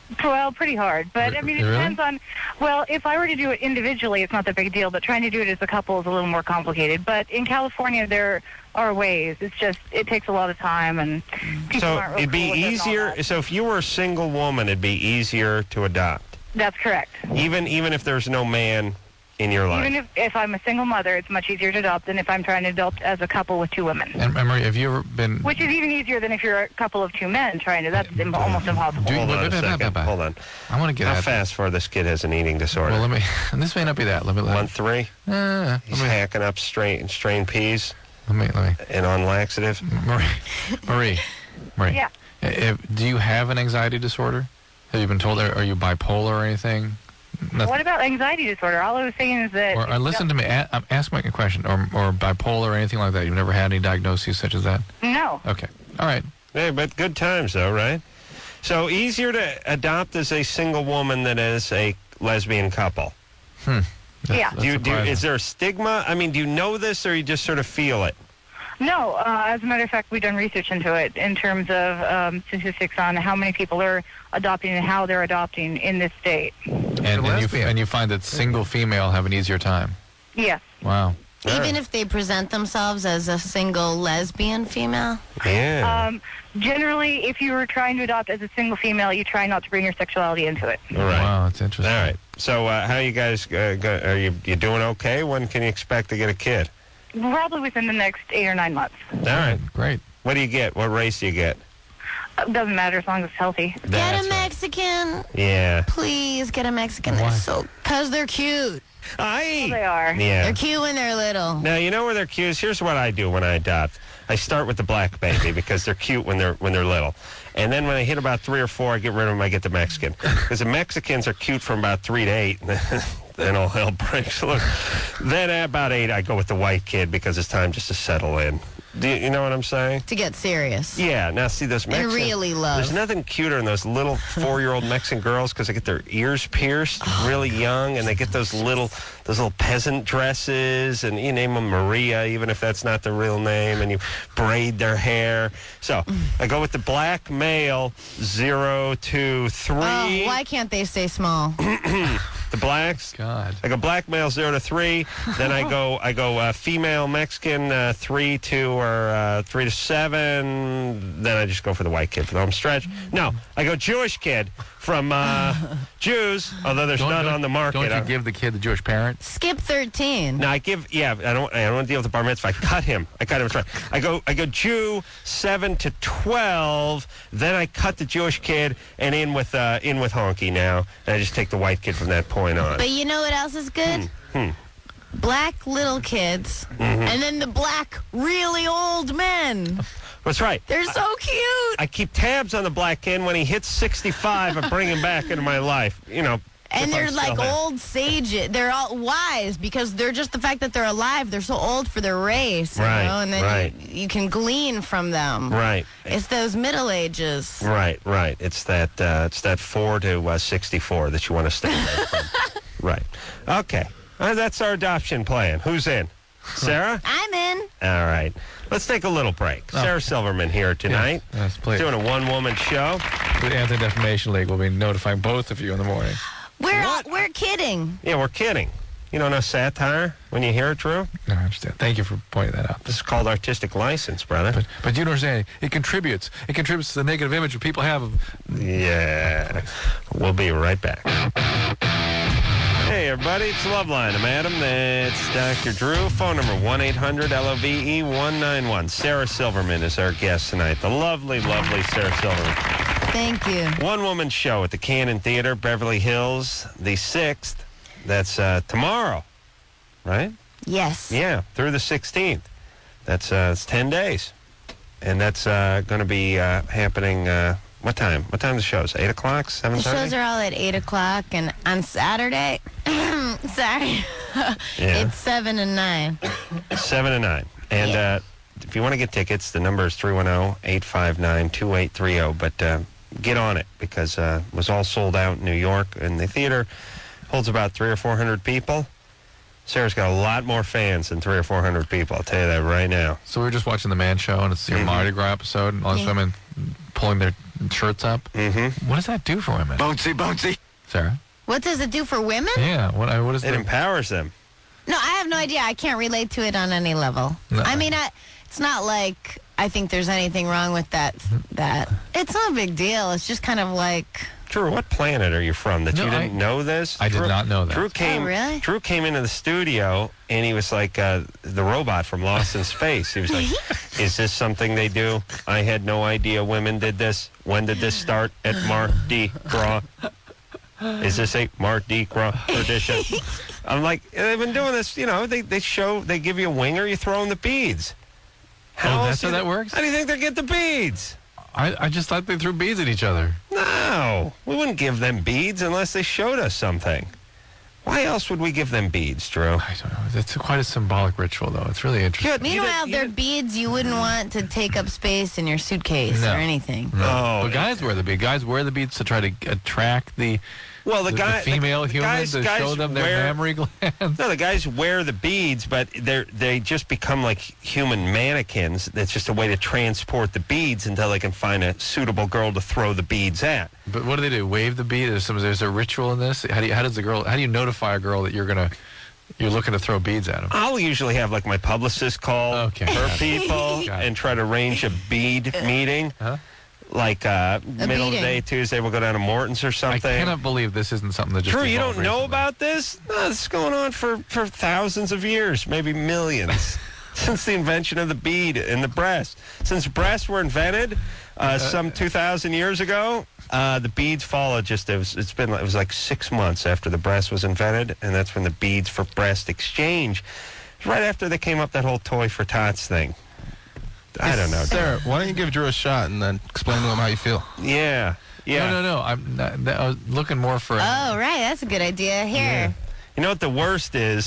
Well, pretty hard. But, I mean, it Really? depends on, well, if I were to do it individually, it's not that big a deal, but trying to do it as a couple is a little more complicated. But in California, there are ways. It's just, it takes a lot of time, and people So aren't real it'd be cool with it and all easier. that. So if you were a single woman, it'd be easier to adopt, That's correct. even even if there's no man in your life. Even if, if I'm a single mother, it's much easier to adopt than if I'm trying to adopt as a couple with two women. And, and Marie, have you ever been... Which is even easier than if you're a couple of two men trying to. That's im- almost impossible. Do you- Hold on a wait, wait, wait, second. wait, wait. Hold on. I want to get How at fast for this kid has an eating disorder? Well, let me... And this may not be that. Let me... Let, One three. Uh, He's let me... hacking up strain, strained peas Let me... Let me... and on laxative. Marie, Marie, Marie. Yeah. If, do you have an anxiety disorder? Have you been told? Are, are you bipolar or anything? Nothing. What about anxiety disorder? All I was saying is that... Or, or listen to me. A, um, ask me a question. Or, or bipolar or anything like that. You've never had any diagnoses such as that? No. Okay. All right. Hey, but good times though, right? So easier to adopt as a single woman than as a lesbian couple. Hmm. That's, Yeah. That's Do you, do you, surprising. is there a stigma? I mean, do you know this, or you just sort of feel it? No, uh, as a matter of fact, we've done research into it in terms of um, statistics on how many people are adopting and how they're adopting in this state. and, and, you, lesbian. and you find that single female have an easier time. Yes. Wow. Even if they present themselves as a single lesbian female? Yeah. Um, generally, if you were trying to adopt as a single female, you try not to bring your sexuality into it. All right. Wow, that's interesting. All right. So uh, how you guys uh, go, are you you doing okay? When can you expect to get a kid? Probably within the next eight or nine months. All right. Great. What do you get? What race do you get? Uh, doesn't matter as long as it's healthy. Get That's a right. Mexican. Yeah. Please get a Mexican. Why? They're so... Because they're cute. Aye. They are. Yeah. They're cute when they're little. Now you know where they're cute. Here's what I do when I adopt. I start with the black baby because they're cute when they're when they're little, and then when they hit about three or four, I get rid of them. I get the Mexican because the Mexicans are cute from about three to eight. Then all hell breaks loose. Then at about eight, I go with the white kid because it's time just to settle in. Do you, you know what I'm saying? To get serious. Yeah. Now see those And Mexican. really love. There's nothing cuter than those little four-year-old Mexican girls because they get their ears pierced Oh, really young, and they get those little those little peasant dresses, and you name them Maria, even if that's not their real name, and you braid their hair. So I go with the black male, zero to three. Oh, why can't they stay small? The blacks. God. I go black male zero to three. Then I go I go uh, female Mexican uh, three to or uh, three to seven. Then I just go for the white kid for the home stretch. No, I go Jewish kid from uh, Jews. Although there's Don't- none don't- on the market. Don't you I- give the kid the Jewish parent? Skip thirteen. No, I give. Yeah, I don't. I don't want to deal with the bar mitzvah. I cut him. I cut him. Right. I go. I go Jew seven to twelve. Then I cut the Jewish kid and in with uh, in with honky now. And I just take the white kid from that point on. But you know what else is good? Hmm. Black little kids. Mm-hmm. And then the black really old men. That's right. They're so cute. I keep tabs on the black kid. When he hits sixty-five, I bring him back into my life. You know. And if I'm they're still like happy. old sages. They're all wise because they're just the fact that they're alive. They're so old for their race, you Right, know? And then right. you, you can glean from them. Right. It's those Middle Ages. Right, right. It's that uh, it's that four to uh, sixty-four that you want to stay away from. Right. Okay. Uh, that's our adoption plan. Who's in? Sarah? I'm in. All right. Let's take a little break. Sarah Silverman here tonight. Yes, please. Doing a one-woman show. The Anti-Defamation League will be notifying both of you in the morning. We're What? we're kidding. Yeah, we're kidding. You don't know satire when you hear it, Drew? No, I understand. Thank you for pointing that out. This is called artistic license, brother. But, but you don't understand. It contributes. It contributes to the negative image that people have of... Yeah. We'll be right back. Hey, everybody. It's Loveline. I'm Adam. That's Doctor Drew. Phone number one eight hundred L O V E one nine one. Sarah Silverman is our guest tonight. The lovely, lovely Sarah Silverman. Thank you. One-woman show at the Cannon Theater, Beverly Hills, the sixth. That's uh, tomorrow, right? Yes. Yeah, through the sixteenth. That's uh, it's ten days. And that's uh, going to be uh, happening, uh, what time? What time the shows? eight o'clock, seven The thirty? shows are all at eight o'clock, and on Saturday, sorry, Yeah. it's seven and nine. seven and nine. And Yeah. uh, if you want to get tickets, the number is three one zero, eight five nine, two eight three zero. But uh, get on it because uh, it was all sold out in New York. And the theater holds about three or four hundred people. Sarah's got a lot more fans than three or four hundred people. I'll tell you that right now. So we were just watching The Man Show, and it's your Mhm. Mardi Gras episode, and all these Yeah. women pulling their shirts up. Mm-hmm. What does that do for women? Bouncy, bouncy. Sarah? What does it do for women? Yeah. What, I- what is It the... empowers them. No, I have no idea. I can't relate to it on any level. No. I mean, I, it's not like I think there's anything wrong with that. That it's not a big deal. It's just kind of like. Drew, what planet are you from that No, you didn't I- know this? I did Drew, not know that. Drew came, Oh, really? Drew came into the studio, and he was like uh, the robot from Lost in Space. He was like, is this something they do? I had no idea women did this. When did this start at Mardi Gras? Is this a Mardi Gras tradition? I'm like, they've been doing this, you know, they, they show, they give you a winger, you throw in the beads. Oh, else that's do how you- that works? How do you think they get the beads? I, I just thought they threw beads at each other. No, we wouldn't give them beads unless they showed us something. Why else would we give them beads, Drew? I don't know. It's quite a symbolic ritual, though. It's really interesting. Yeah, you Meanwhile, did- you they're did- beads you wouldn't want to take up space in your suitcase No. or anything. No. Oh, But guys wear the beads. Guys wear the beads to try to attract the, Well, the, the, guy, the female the, the human guys, to guys show them their wear, mammary glands. No, the guys wear the beads, but they they just become like human mannequins. That's just a way to transport the beads until they can find a suitable girl to throw the beads at. But what do they do? Wave the bead? There's some. There's a ritual in this. How do you, how does the girl? How do you notify a girl that you're gonna you're looking to throw beads at them? I'll usually have like my publicist call Okay, her got it. people Got it. and try to arrange a bead meeting. Huh? Like uh, middle of the beating. day, Tuesday, we'll go down to Morton's or I something. cannot believe this isn't something that just. Drew, you evolved don't know recently. about this? No, this is going on for, for thousands of years, maybe millions, since the invention of the bead in the breast. Since breasts were invented uh, some two thousand years ago, uh, the beads followed just, it was, it's been, it was like six months after the breast was invented, and that's when the beads for breast exchange, right after they came up that whole toy for tots thing. I don't know. Sarah, why don't you give Drew a shot and then explain to him how you feel? Yeah, yeah. No, no, no. I'm not, I was looking more for. Oh, right. That's a good idea. Here. You know what the worst is?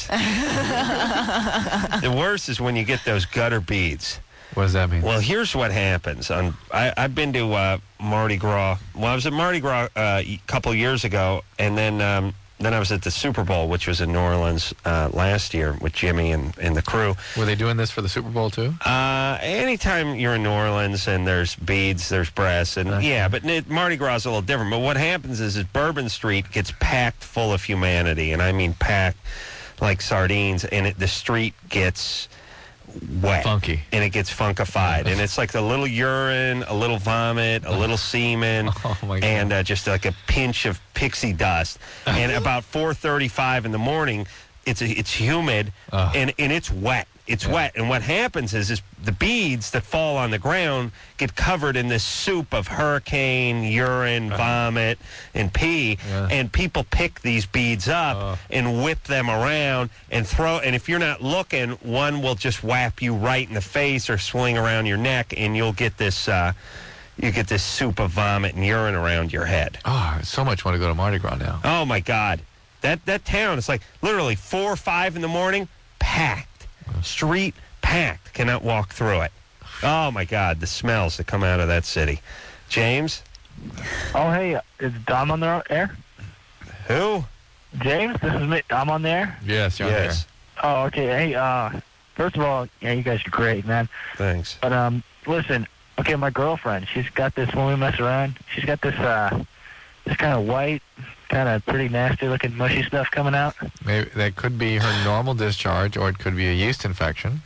The worst is when you get those gutter beads. What does that mean? Well, here's what happens. On, I, I've been to uh, Mardi Gras. Well, I was at Mardi Gras uh, a couple years ago, and then um, then I was at the Super Bowl, which was in New Orleans uh, last year with Jimmy and, and the crew. Were they doing this for the Super Bowl too? Uh, anytime you're in New Orleans and there's beads, there's breasts, and Okay. yeah, but it, Mardi Gras is a little different. But what happens is, is Bourbon Street gets packed full of humanity, and I mean packed like sardines, and it, the street gets wet. Funky. And it gets funkified. And it's like a little urine, a little vomit, a little semen, Oh, my God. and uh, just like a pinch of pixie dust. And about four thirty-five in the morning, it's it's humid, Ugh. and, and it's wet. It's Yeah. wet. And what happens is, is the beads that fall on the ground get covered in this soup of hurricane, urine, vomit, and pee. Yeah. And people pick these beads up Ugh. and whip them around and throw. And if you're not looking, one will just whap you right in the face or swing around your neck, and you'll get this. Uh, you get this soup of vomit and urine around your head. Oh, I so much want to go to Mardi Gras now. Oh my God, that that town is like literally four or five in the morning, packed, street packed. Cannot walk through it. Oh my God, the smells that come out of that city. James, Oh, hey, is Dom on the air? who? James, this is me. I'm on the air. Yes, you're Yes, Oh, okay. Hey, uh, first of all, yeah, you guys are great, man. thanks. But um, listen, okay, my girlfriend, she's got this. When we mess around, she's got this uh, this kind of white, kind of pretty nasty looking mushy stuff coming out. there. Maybe that could be her normal discharge, or it could be a yeast infection.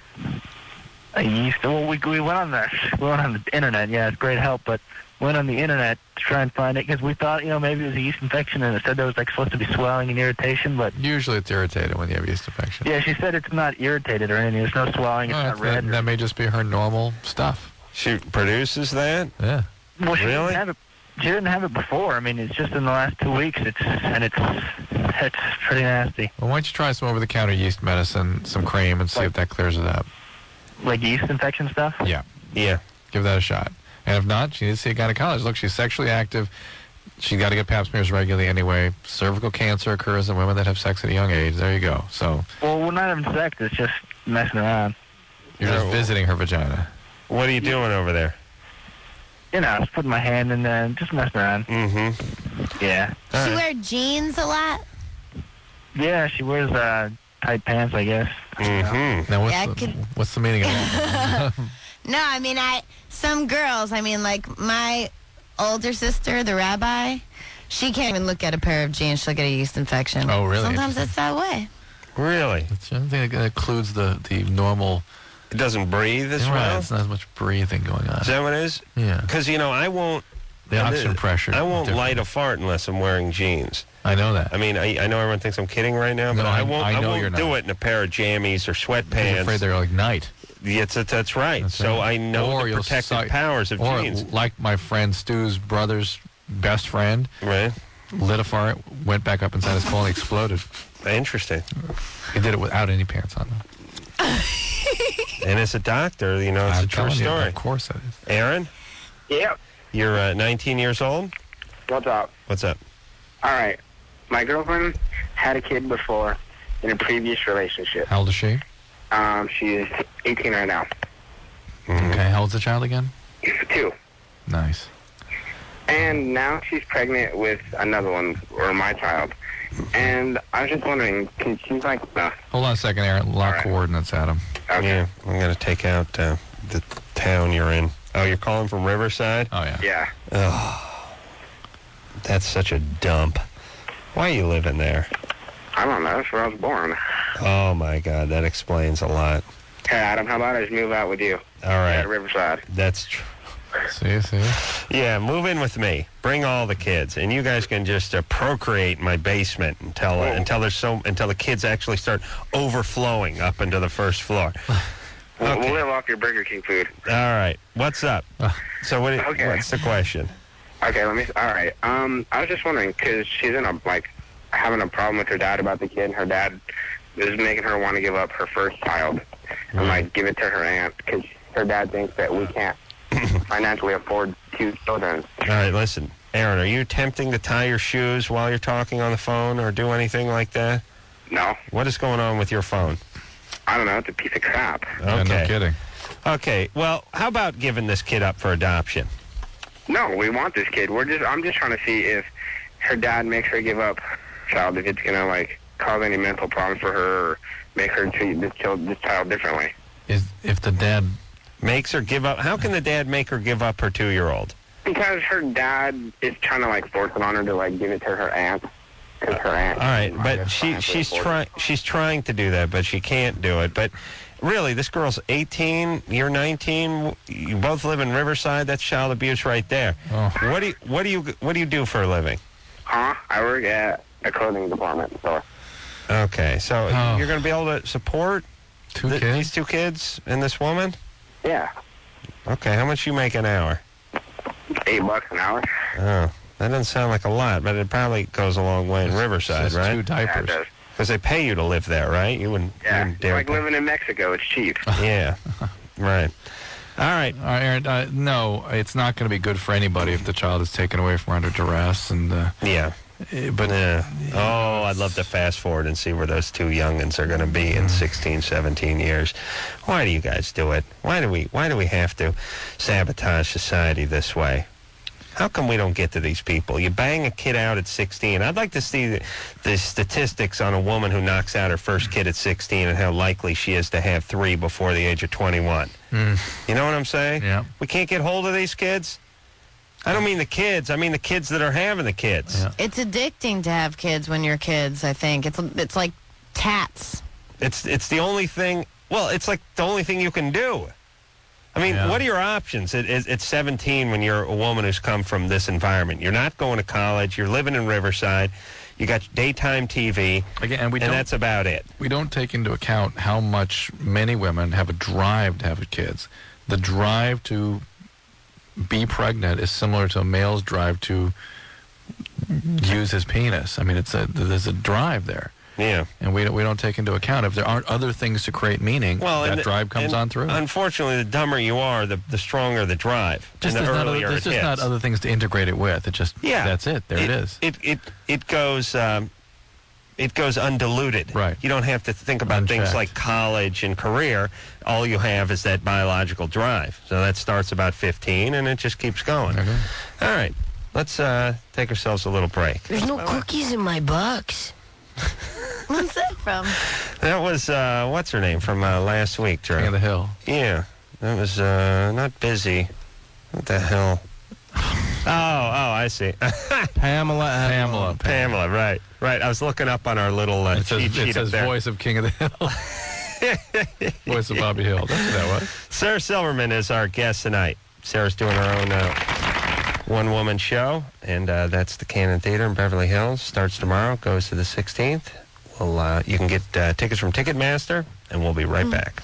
I used to, well, we we went on the we went on the internet. Yeah, it's great help, but went on the internet to try and find it because we thought, you know, maybe it was a yeast infection, and it said there was like supposed to be swelling and irritation, but Usually it's irritated when you have yeast infection. yeah, she said it's not irritated or anything. There's no swelling. It's Oh, not that, red. that may just be her normal stuff. She produces that. Yeah. Well, she Really? didn't have it. She didn't have it before. I mean, it's just in the last two weeks. It's and it's it's pretty nasty. Well, why don't you try some over-the-counter yeast medicine, some cream, and see if that clears it up. Like yeast infection stuff. Yeah. Yeah. Give that a shot. And if not, she needs to see a gynecologist. Look, she's sexually active. She's got to get pap smears regularly anyway. Cervical cancer occurs in women that have sex at a young age. There you go. So Well, we're not having sex. It's just messing around. you're just Oh. visiting her vagina. What are you doing over there? You know, I was putting my hand in there and just messing around. Mm-hmm. Yeah. Does she wear jeans a lot? Yeah, she wears uh, tight pants, I guess. Mm-hmm. Now, what's, Yeah, I the, could- what's the meaning of that? No, I mean, I some girls. I mean, like my older sister, the rabbi, she can't even look at a pair of jeans. She'll get a yeast infection. Oh, really? Sometimes it's that way. Really? It's, I think that includes the, the normal... It doesn't breathe as right, well? it's not as much breathing going on. Is that what it is? Yeah. Because, you know, I won't... The oxygen pressure. I won't different. light a fart unless I'm wearing jeans. I know that. I mean, I, I know everyone thinks I'm kidding right now, but No, I, I- won't. I know won't you're do not. it in a pair of jammies or You're sweatpants. afraid they'll ignite. Yes, that- that's right. That's so right. I know Or the you'll protective sight- powers of or jeans. like my friend Stu's brother's best friend, Right. lit a fart, went back up inside his phone, exploded. Interesting. He did it without any pants on. Though. And as a doctor, you know, it's I'm a true telling you, story. of course that is. Aaron, Yep. you're uh, nineteen years old. What's up? What's up? All right. My girlfriend had a kid before in a previous relationship. How old is she? Um, she's eighteen right now. Mm-hmm. Okay, how old's the child again? Two. Nice. And now she's pregnant with another one, or my child. And I was just wondering, can she's like, uh, Hold on a second, Aaron. Lock All right. coordinates, Adam. okay. Yeah, I'm going to take out uh, the town you're in. Oh, you're calling from Riverside? Oh, yeah. Yeah. Oh, that's such a dump. Why are you living there? I don't know. That's where I was born. Oh, my God, that explains a lot. Hey, Adam, how about I just move out with you All right, at Riverside? that's true. See, see? Yeah, move in with me. Bring all the kids, and you guys can just uh, procreate in my basement until uh, Oh. until there's so until the kids actually start overflowing up into the first floor. We'll, Okay. we'll live off your Burger King food. All right, what's up? So what? Okay. What's the question? Okay, let me. All right. Um, I was just wondering because she's in a like having a problem with her dad about the kid. And her dad is making her want to give up her first child and like give it to her aunt because her dad thinks that we can't financially afford two children. All right, listen, Aaron, are you attempting to tie your shoes while you're talking on the phone or do anything like that? No, What is going on with your phone? I don't know. It's a piece of crap. Yeah, no Okay. kidding. Okay. Well, how about giving this kid up for adoption? No, we want this kid. We're just. I'm just trying to see if her dad makes her give up child, if it's gonna like cause any mental problems for her or make her treat this child this child differently. Is if the dad... Makes her give up? How can the dad make her give up her two-year-old? Because her dad is trying to like force it on her to like give it to her aunt. Because her aunt. All right, is, but like, she financially she's afford it. trying she's trying to do that, but she can't do it. But really, this girl's eighteen. You're nineteen. You both live in Riverside. That's child abuse right there. Oh. What do you what do you what do you do for a living? Huh? I work at a clothing department store. Okay, so Oh. you're going to be able to support Two th- kids? these two kids and this woman? Yeah, Okay, how much you make an hour? eight bucks an hour. Oh, that doesn't sound like a lot, but it probably goes a long way in Riverside, Just right? two Yeah, it diapers. does. Because they pay you to live there, right? You wouldn't, you Yeah, wouldn't it's dare like pay- living in Mexico. It's cheap. Yeah, right. All right. All right, Aaron, uh, no, it's not going to be good for anybody if the child is taken away from her under duress. And uh, Yeah. eh, but Yeah. Oh, I'd love to fast forward and see where those two youngins are going to be in sixteen, seventeen years. Why do you guys do it? Why do we why do we have to sabotage society this way? How come we don't get to these people? You bang a kid out at sixteen. I'd like to see the, the statistics on a woman who knocks out her first kid at sixteen and how likely she is to have three before the age of twenty-one. Mm. You know what I'm saying? Yeah. We can't get hold of these kids? I don't mean the kids. I mean the kids that are having the kids. Yeah. It's addicting to have kids when you're kids, I think. It's it's like tats. It's it's the only thing. Well, it's like the only thing you can do. I mean, Yeah. what are your options? It, it, it's seventeen when you're a woman who's come from this environment. You're not going to college. You're living in Riverside. You got daytime T V, again, and we and don't that's about it. we don't take into account how much many women have a drive to have kids. The drive to be pregnant is similar to a male's drive to use his penis. I mean, it's a there's a drive there, Yeah. and we don't, we don't take into account if there aren't other things to create meaning. Well, that and, drive comes and on through. Unfortunately, the dumber you are, the the stronger the drive. just and there's, the not other, earlier there's it just not hits. other things to integrate it with. It just Yeah. that's it. There it is. It it it goes. Um, it goes undiluted. Right. You don't have to think about things Unchecked. like college and career. All you have is that biological drive. So that starts about fifteen, and it just keeps going. Okay. All right. Let's uh, take ourselves a little break. There's no cookies in my box. What's that from? That was, uh, what's her name from uh, last week, Drew? King of the Hill. Yeah. That was uh, not busy. What the hell? Oh, oh, I see. Pamela. Pamela. Pamela, right, right. I was looking up on our little uh, It says, cheat sheet it says up there. voice of King of the Hill. Voice of Bobby Hill. That's what that was. Sarah Silverman is our guest tonight. Sarah's doing her own uh, one-woman show, and uh, that's the Cannon Theater in Beverly Hills. Starts tomorrow, goes to the sixteenth. Well, uh, you can get uh, tickets from Ticketmaster, and we'll be right back.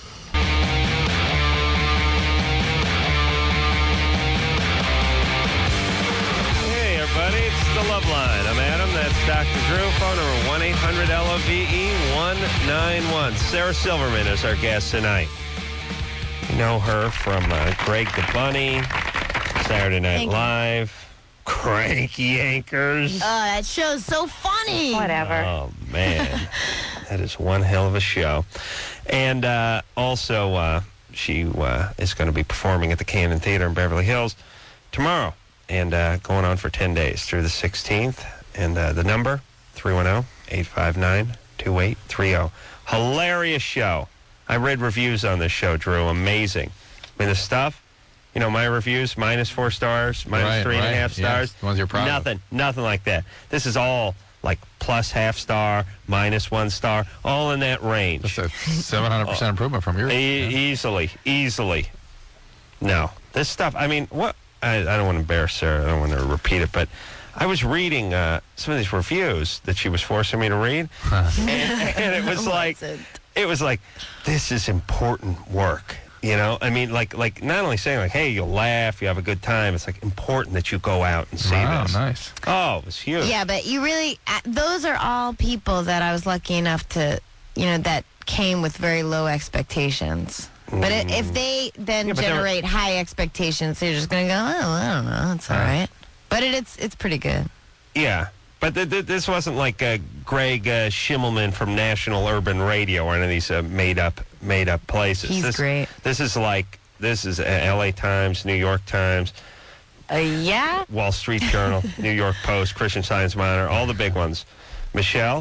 Hey, everybody, it's the Love Line. I'm Adam. That's Doctor Drew. Phone number one eight hundred L O V E one nine one. Sarah Silverman is our guest tonight. You know her from uh, Greg the Bunny, Saturday Night Thank you. Live, Crank Yankers. Oh, that show's so funny. Whatever. Oh, man. That is one hell of a show. And uh, also, uh, she uh, is going to be performing at the Cannon Theater in Beverly Hills tomorrow and uh, going on for ten days through the sixteenth. And uh, the number, three one zero, eight five nine, two eight three zero. Hilarious show. I read reviews on this show, Drew. Amazing. I mean, the stuff, you know, my reviews, minus four stars, minus Right, three and a right. half Yes, stars. the ones you're proud of. Nothing, nothing like that. This is all like plus half star, minus one star, all in that range. Just a seven hundred percent improvement from yours. E- Yeah. Easily, easily. No, this stuff, I mean, what? I, I don't want to embarrass Sarah. I don't want to repeat it, but I was reading uh, some of these reviews that she was forcing me to read, and, and it was like, it was like, this is important work. You know, I mean, like, like not only saying like, hey, you'll laugh, you have a good time. It's like important that you go out and see Wow, this. nice. Oh, it was huge. Yeah, but you really, uh, those are all people that I was lucky enough to, you know, that came with very low expectations. But i if they then Yeah, but they were- generate high expectations, they're just going to go, oh, I don't know, it's all right. But it, it's it's pretty good. Yeah, but th- th- this wasn't like uh, Greg uh, Schimmelman from National Urban Radio or any of these uh, made up made up places. He's this, great. This is like this is uh, L A Times, New York Times, Uh, yeah? Wall Street Journal, New York Post, Christian Science Monitor, all the big ones. Michelle,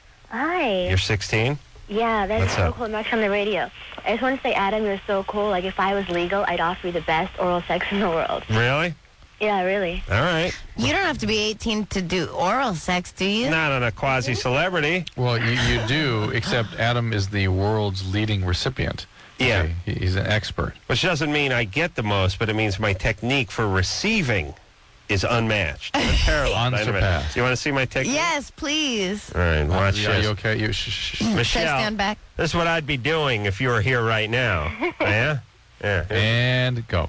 Hi. you're sixteen. Yeah, that's What's so up? cool. I'm actually on the radio. I just want to say, Adam, you're so cool. Like, if I was legal, I'd offer you the best oral sex in the world. Really? Yeah, really. All right. You don't have to be eighteen to do oral sex, do you? Not on a quasi celebrity. Well, you, you do, except Adam is the world's leading recipient. Yeah. Okay, he- He's an expert. Which doesn't mean I get the most, but it means my technique for receiving is unmatched. Unparalleled. Unsurpassed. You want to see my technique? Yes, please. All right, watch Are you this. okay? You, sh- sh- sh- Should I Michelle, stand back? this is what I'd be doing if you were here right now. Yeah? Yeah. and go.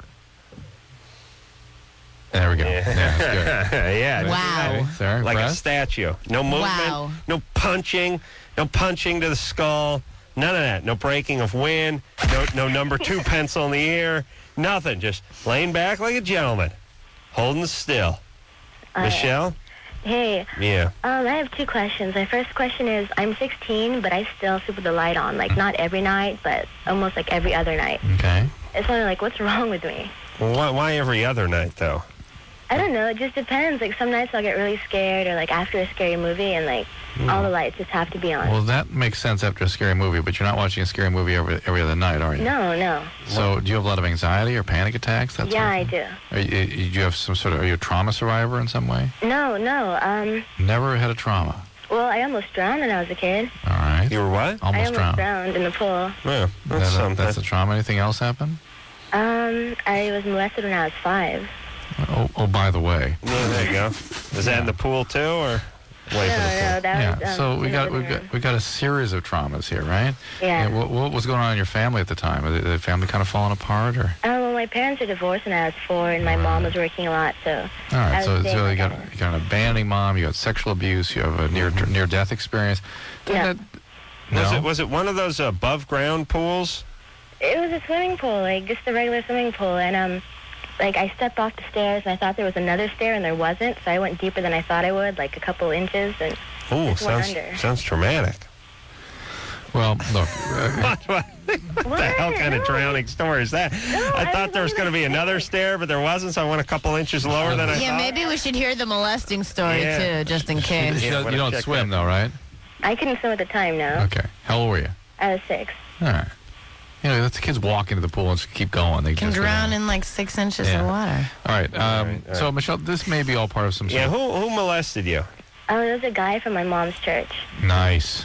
There we go. Yeah, that's good. yeah. Wow. Sarah, Like a impressed? statue. No movement, Wow. no punching, no punching to the skull, none of that. No breaking of wind, no, no number two pencil in the ear, nothing. Just laying back like a gentleman, holding still. Uh, Michelle? Hey, Yeah. um, I have two questions. My first question is, I'm sixteen, but I still sleep with the light on. Like, not every night, but almost like every other night. Okay. It's wondering, like, what's wrong with me? Well, why, why every other night, though? I don't know. It just depends. Like, some nights I'll get really scared, or like after a scary movie, and like all the lights just have to be on. Well, that makes sense after a scary movie, but you're not watching a scary movie every, every other night, are you? No, no. So, do you have a lot of anxiety or panic attacks? That Yeah, I sort do. of thing? Are you, do you have some sort of, are you a trauma survivor in some way? No, no. Um, Never had a trauma. well, I almost drowned when I was a kid. All right. You were what? I Almost almost drowned. drowned in the pool. Yeah, that's That- something. that's a trauma. Anything else happen? Um, I was molested when I was five. Oh, oh, by the way. Yeah, there you go. Is that in the pool, too, or away No, from the pool? no, that Yeah. was. Um, So we in the got we living got room. we got a series of traumas here, right? Yeah. And what, what was going on in your family at the time? Are the, the family kind of falling apart, or? Um, well, my parents are divorced when I was four, and my mom was working a lot, so. All I right. was So, staying so you with got them. you got an abandoning mom. You got sexual abuse. You have a near near death experience. Doesn't Yeah. that- Was no. it was it one of those above ground pools? It was a swimming pool, like just a regular swimming pool, and um, like I stepped off the stairs, and I thought there was another stair, and there wasn't, so I went deeper than I thought I would, like a couple inches, and Oh, just went sounds under. sounds traumatic. Well, look. uh, What, what the hell kind of drowning story is that? I I thought was there was on going to the be another stair, but there wasn't, so I went a couple inches lower than I Yeah, thought. maybe we should hear the molesting story, Yeah. too, just in case. you Yeah, don't, wanna you don't check swim that. though, right? I couldn't swim at the time. No, Okay. How old were you? I was six. All right. You know, let the kids walk into the pool and just keep going. They Can just drown in like six inches Yeah. of water. All right. Um, All right, all So, right. Michelle, this may be all part of some. Yeah, sort who who molested you? Oh, it was a guy from my mom's church. of- Nice.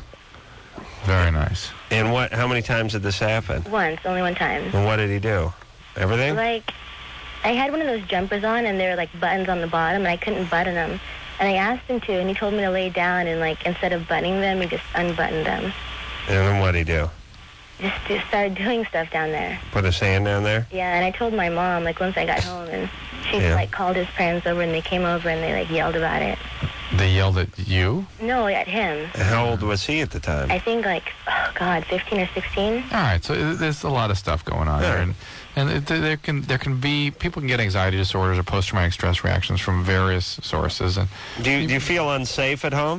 Very nice. And what? How many times did this happen? Once, only one time. And what did he do? Everything? Like, I had one of those jumpers on, and there were, like, buttons on the bottom, and I couldn't button them. And I asked him to, and he told me to lay down, and, like, instead of buttoning them, he just unbuttoned them. And then what did he do? Just, just started doing stuff down there. Put his hand down there? Yeah, and I told my mom, like, once I got home, and she, Yeah. like, called his parents over, and they came over, and they, like, yelled about it. They yelled at you? No, at him. How old was he at the time? I think, like, oh, God, fifteen or sixteen. All right, so uh, there's a lot of stuff going on there, and and it, there can there can be people can get anxiety disorders or post-traumatic stress reactions from various sources, and Do you, do you feel unsafe at home?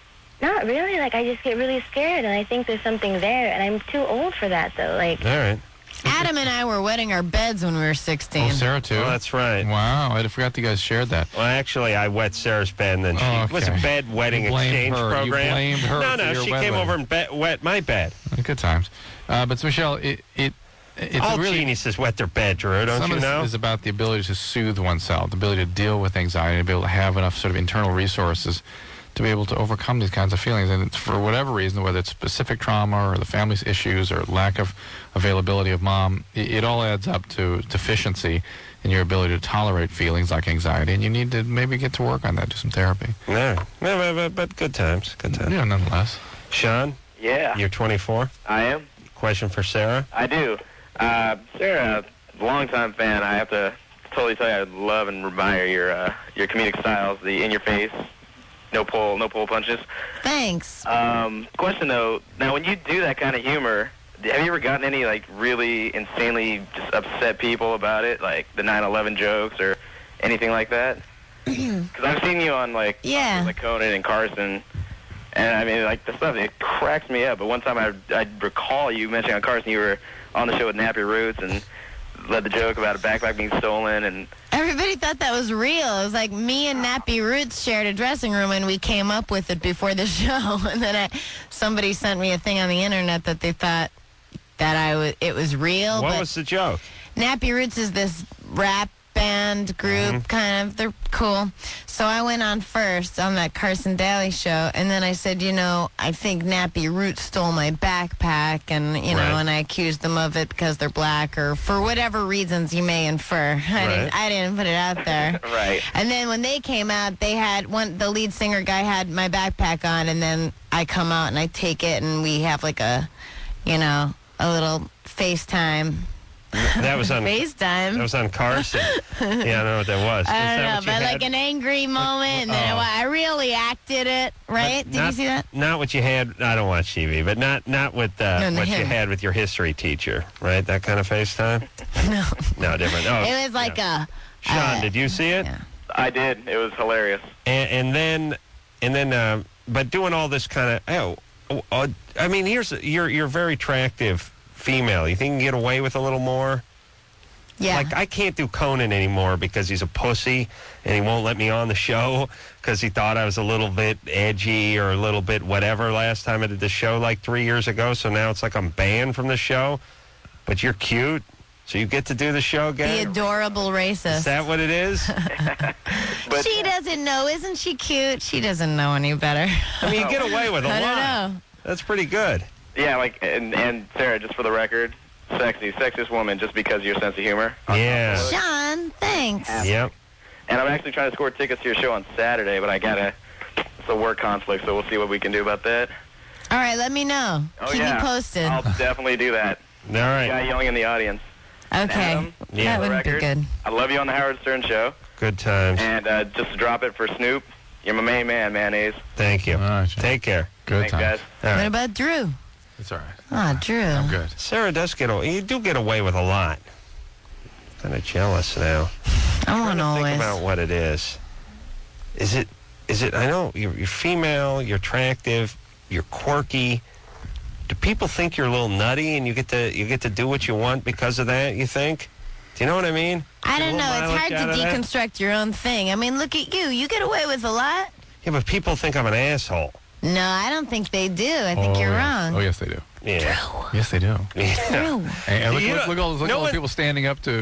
Not really. Like, I just get really scared, and I think there's something there, and I'm too old for that, though. Like, All right. Adam and I were wetting our beds when we were sixteen. oh, Sarah too. Well, that's right. Wow, I forgot you guys shared that. Well, actually, I wet Sarah's bed, and then she Oh, it was a okay. bed wetting You blamed exchange her. You program. blamed her no, for no, your she wet came wedding. over and be- wet my bed. Good times, uh, but so Michelle, it it it's All a really geniuses wet their bed, Drew. Don't some you of this know? is about the ability to soothe oneself, the ability to deal with anxiety, to be able to have enough sort of internal resources to be able to overcome these kinds of feelings. And it's for whatever reason, whether it's specific trauma or the family's issues or lack of availability of mom, it, it all adds up to deficiency in your ability to tolerate feelings like anxiety. And you need to maybe get to work on that, do some therapy. No, no, but, but, but good times, good times. Yeah, nonetheless. Sean, Yeah, you're twenty-four. I am. Question for Sarah. I do. Uh, Sarah, longtime fan. I have to totally tell you, I love and admire your uh, your comedic styles. The in your face, no pull, no pull punches. Thanks. Um, question though, now when you do that kind of humor, have you ever gotten any like really insanely just upset people about it, like the nine eleven jokes or anything like that? Because I've seen you on like Yeah. like Conan and Carson. And I mean, like the stuff, it cracks me up. But one time I, I recall you mentioning on Carson, you were on the show with Nappy Roots and led the joke about a backpack being stolen. And Everybody thought that was real. It was like me and Nappy Roots shared a dressing room, and we came up with it before the show. And then I, somebody sent me a thing on the internet that they thought that I was it was real. What but was the joke? Nappy Roots is this rap band group, kind of. They're cool. So I went on first on that Carson Daly show, and then I said, you know, I think Nappy Roots stole my backpack, and, you know, Right. and I accused them of it because they're black or for whatever reasons you may infer. I, Right. didn't, I didn't put it out there. right. And then when they came out, they had one, the lead singer guy had my backpack on, and then I come out and I take it, and we have like a, you know, a little FaceTime. That was on. FaceTime. That was on Carson. Yeah, I don't know what that was. Is I that don't know, what you but had? like an angry moment, and then Oh. I, I really acted it, right? But Did not, you see that? Not what you had. I don't watch T V, but not not with uh, No, no, what you him. had with your history teacher, right? That kind of FaceTime. No. No, different. Oh, It was like yeah. a. Sean, uh, did you see it? yeah. I did. It was hilarious. And, and then, and then, uh, but doing all this kind of. Oh, oh, I mean, here's you're you're very attractive female. You think you can get away with a little more? Yeah. Like, I can't do Conan anymore because he's a pussy and he won't let me on the show because he thought I was a little bit edgy or a little bit whatever last time I did the show like three years ago. So now it's like I'm banned from the show. But you're cute, so you get to do the show the again. adorable racist. Is that what it is? But she doesn't know. Isn't she cute? She doesn't know any better. I mean, you get away with a I lot. don't know. That's pretty good. yeah, like and and Sarah, just for the record, sexy, sexiest woman, just because of your sense of humor. Yeah. Sean, thanks. Yep. And I'm actually trying to score tickets to your show on Saturday, but I gotta. It's a work conflict, so we'll see what we can do about that. All right, let me know. Oh Keep yeah, me posted. I'll definitely do that. All Guy right. yelling in the audience. Okay. Adam, Yeah. That for the wouldn't be record, good. I love you on the Howard Stern show. Good times. And uh, just to drop it for Snoop, you're my main man, mayonnaise. Thank you. All right, Sean. Take care. Good Thanks, times. guys. All What right. about Drew? It's all right. Ah, Drew. I'm good. Sarah does get away. You do get away with a lot. Kind of jealous now. I I'm won't trying to always. think about what it is. Is it? Is it? I know you're, you're female. You're attractive. You're quirky. Do people think you're a little nutty and you get to you get to do what you want because of that? You think? Do you know what I mean? I Get a don't little know. It's mileage hard out to of that? deconstruct your own thing. I mean, look at you. You get away with a lot. Yeah, but people think I'm an asshole. No, I don't think they do. I think oh, you're yes. wrong. Oh, yes, they do. Yeah. Yes, they do. True. Hey, and look, You look, know- look, all, look no all the one- people standing up to.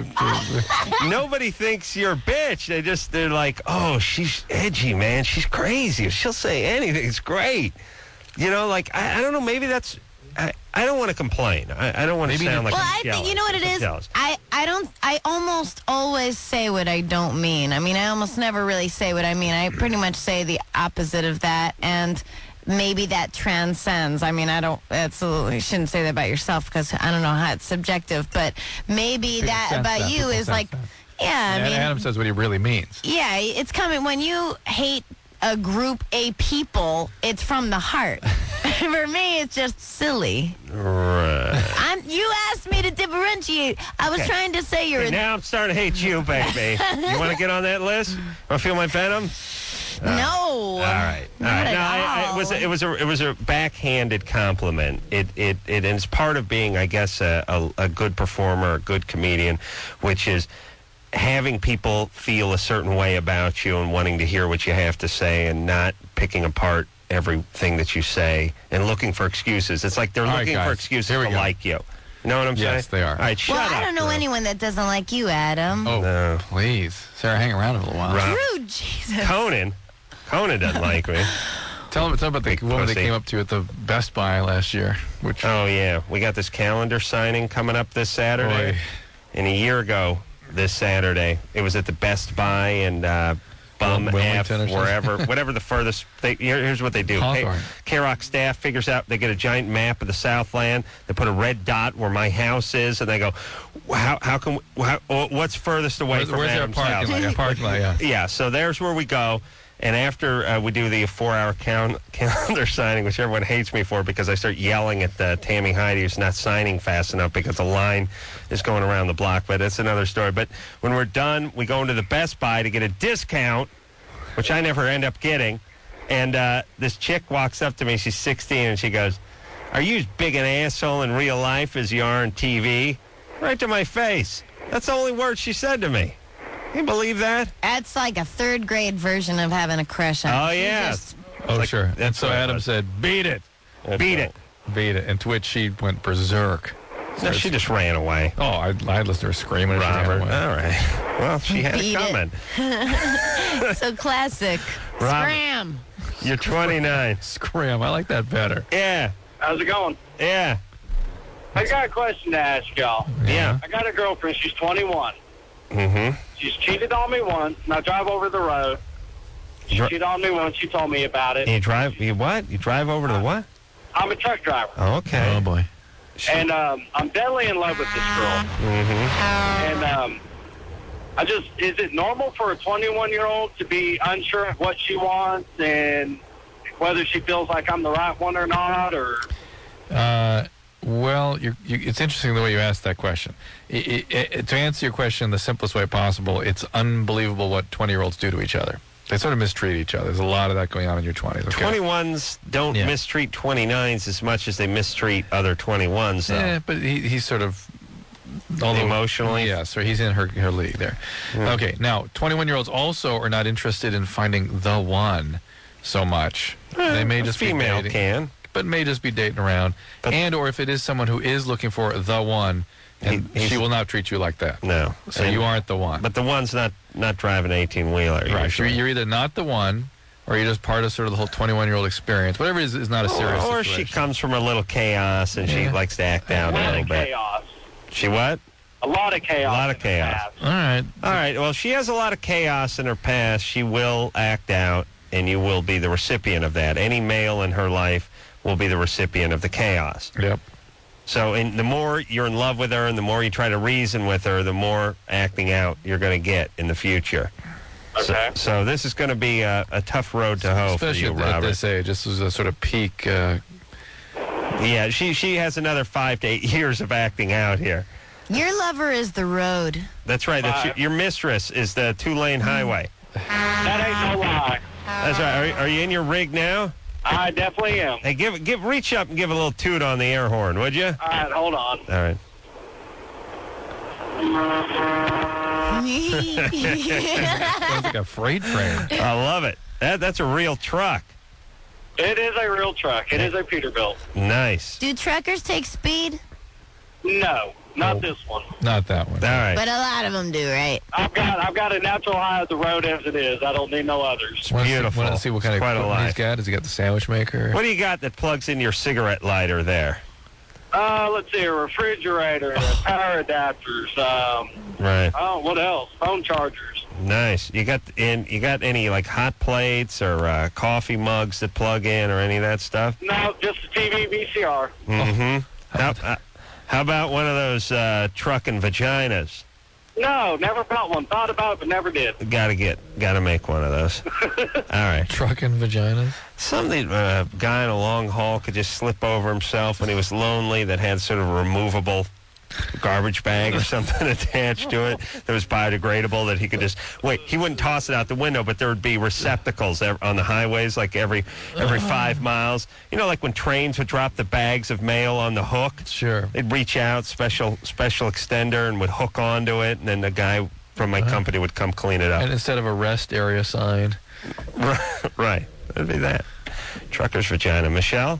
to Nobody thinks you're a bitch. They just, they're like, oh, she's edgy, man. She's crazy. She'll say anything. It's great. You know, like, I, I don't know, maybe that's, I, I don't want to complain. I, I don't want to Maybe sound the- like Well, I'm I think jealous. you know what it I'm is. jealous. I I don't. I almost always say what I don't mean. I mean, I almost never really say what I mean. I pretty much say the opposite of that, and maybe that transcends. I mean, I don't. Absolutely shouldn't say that about yourself because I don't know how it's subjective. But maybe People that sense about that. you People is sense like, that. yeah. I and mean, Adam says what he really means. yeah, it's coming when you hate a group, a people. It's from the heart. For me, it's just silly. Right. I'm. You asked me to differentiate. I was Okay. trying to say you're. Okay, a now I'm starting to hate you, baby. You want to get on that list? Want to feel my venom? No. All right. All Not right. at No, I, I, it was a, it was a it was a backhanded compliment. It it it is part of being, I guess, a, a, a good performer, a good comedian, which is having people feel a certain way about you and wanting to hear what you have to say and not picking apart everything that you say and looking for excuses. It's like they're All right, looking for guys. excuses Here we to go. like you. You know what I'm saying? Yes, they are. All right, shut Well, up. I don't know Drew. anyone that doesn't like you, Adam. Oh, No. please. Sarah, hang around a little while. Rob. Rude, Jesus. Conan. Conan doesn't like me. Tell them, tell them about the Big woman that pussy. came up to you at the Best Buy last year. Which, Oh, yeah. We got this calendar signing coming up this Saturday. boy, And a year ago, this Saturday, it was at the Best Buy and uh, Bum Wilmington F, or something? wherever, whatever the furthest. They, here- here's what they do. Hawthorne. K-Rock staff figures out, they get a giant map of the Southland. They put a red dot where my house is, and they go, how, how can we, how, what's furthest away where's, from where's our Adam's parking house? lot? Yeah, parking lot, yeah. Yeah, so there's where we go. And after uh, we do the four-hour count, calendar signing, which everyone hates me for because I start yelling at uh, Tammy Heidi who's not signing fast enough because the line is going around the block, but it's another story. But when we're done, we go into the Best Buy to get a discount, which I never end up getting. And uh, this chick walks up to me. She's sixteen, and she goes, "Are you as big an asshole in real life as you are on T V?" Right to my face. That's the only word she said to me. Can you believe that? That's like a third grade version of having a crush on. Oh, You yeah. just- Oh, Like, sure. And that's so what it Adam was. said, beat it. That's Beat right. it. Beat it. And to which she went berserk. No, she just ran away. Oh, I, I listened to her screaming. as she ran Robert. away. All right. Well, she had Beat it it. coming. so classic. Robert. Scram. You're twenty-nine. Scram. I like that better. Yeah. How's it going? Yeah. I got a question to ask y'all. Yeah. I got a girlfriend. She's twenty-one. Mm-hmm. She's cheated on me once, and I drive over the road. She Dri- cheated on me once. She told me about it. You drive, you what? You drive over to the what? I'm a truck driver, Oh, okay. Oh, boy. and um, I'm deadly in love with this girl. Mm-hmm. And um, I just, is it normal for a twenty-one-year-old to be unsure of what she wants and whether she feels like I'm the right one or not, or... Uh, well, you're, you, it's interesting the way you asked that question. I I I to answer your question the simplest way possible, it's unbelievable what twenty-year-olds do to each other. They sort of mistreat each other. There's a lot of that going on in your twenties. Okay? twenty-ones don't Yeah. mistreat twenty-nines as much as they mistreat other twenty-ones, though. Yeah, but he, he's sort of... although- Emotionally? Yeah, so he's in her, her league there. Yeah. Okay, now, twenty-one-year-olds also are not interested in finding the one so much. They may a just female be dating, can. but may just be dating around. But- and or if it is someone who is looking for the one, and He- he's- she will not treat you like that. No. So And- you aren't the one. But the one's not, not driving an eighteen-wheeler. Right. You're, usually. you're either not the one, or you're just part of sort of the whole twenty-one-year-old experience. Whatever it is is not a serious Or, or she situation. comes from a little chaos and she Yeah. likes to act out A a lot little of bit. chaos. She what? A lot of chaos. A lot of in the chaos. past. All right. All right. Well, she has a lot of chaos in her past. She will act out, and you will be the recipient of that. Any male in her life will be the recipient of the chaos. Yep. So, and the more you're in love with her and the more you try to reason with her, the more acting out you're going to get in the future. Okay. So, so this is going to be a, a tough road to hoe for Especially you, at, at Robert. this age. This is a sort of peak. Uh, Yeah, she she has another five to eight years of acting out here. Your lover is the road. That's right. That's your, Five. your mistress is the two-lane highway. That ain't no lie. That's right. Are, are you in your rig now? I definitely am. Hey, give give reach up and give a little toot on the air horn, would you? All right, hold on. All right. sounds like a freight train. I love it. That that's a real truck. It is a real truck. It is a Peterbilt. Nice. Do truckers take speed? No, not this one. Not that one. All right. But a lot of them do, right? I've got I've got a natural high of the road as it is. I don't need no others. Wanna see- Beautiful. wanna see what kind It's of quite a equipment he's life. got? Has he got the sandwich maker? What do you got that plugs in your cigarette lighter there? Uh, let's see, a refrigerator, power adapters. Um, Right. oh, what else? Phone chargers. Nice. You got in? You got any like hot plates or uh, coffee mugs that plug in or any of that stuff? No, just a T V V C R. Mm-hmm. How, uh, how about one of those uh, trucking vaginas? No, never bought one. Thought about it, but never did. Got to get. Got to make one of those. All right. Trucking vaginas? Something uh, a guy in a long haul could just slip over himself when he was lonely that had sort of a removable garbage bag or something attached to it that was biodegradable that he could just wait. He wouldn't toss it out the window, but there would be receptacles ev- on the highways like every every five miles. You know, like when trains would drop the bags of mail on the hook. Sure. They'd reach out, special special extender, and would hook onto it, and then the guy from my company would come clean it up. And instead of a rest area sign. Right. That'd be that. Trucker's vagina. Michelle?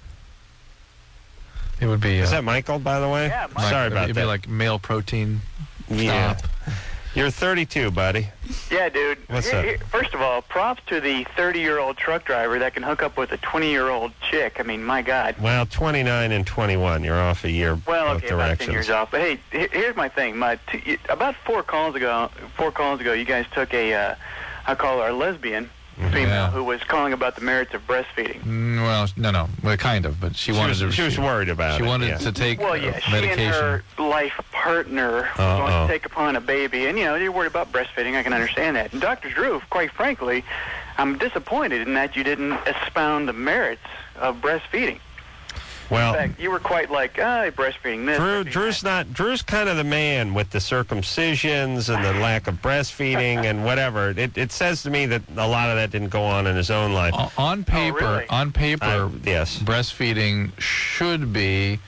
It would be. Uh, Is that Michael, by the way? Yeah, Mike, Sorry about it'd that. be like male protein. Yeah. Stop. You're thirty-two, buddy. Yeah, dude. What's Here- up? here- First of all, props to the thirty-year-old truck driver that can hook up with a twenty-year-old chick. I mean, my God. Well, twenty-nine and twenty-one. You're off a year Well, both okay, about ten directions. years off. But hey, he- here's my thing. My t- about four calls ago, four calls ago, you guys took a, uh, I call her a lesbian female Yeah. who was calling about the merits of breastfeeding. Mm, well, no, no. Well, kind of, but she, She wanted was, to. she was worried about She it. wanted yeah. to take Well, uh, yeah, she medication. and her life partner were Uh-oh. going to take upon a baby, and, you know, you're worried about breastfeeding. I can understand that. And Doctor Drew, quite frankly, I'm disappointed in that you didn't expound the merits of breastfeeding. Well, In fact, you were quite like, ah, breastfeeding this. Drew, breastfeeding Drew's not. Drew's kind of the man with the circumcisions and the lack of breastfeeding and whatever. It, it says to me that a lot of that didn't go on in his own life. O- on paper, really? on paper, I- yes. breastfeeding should be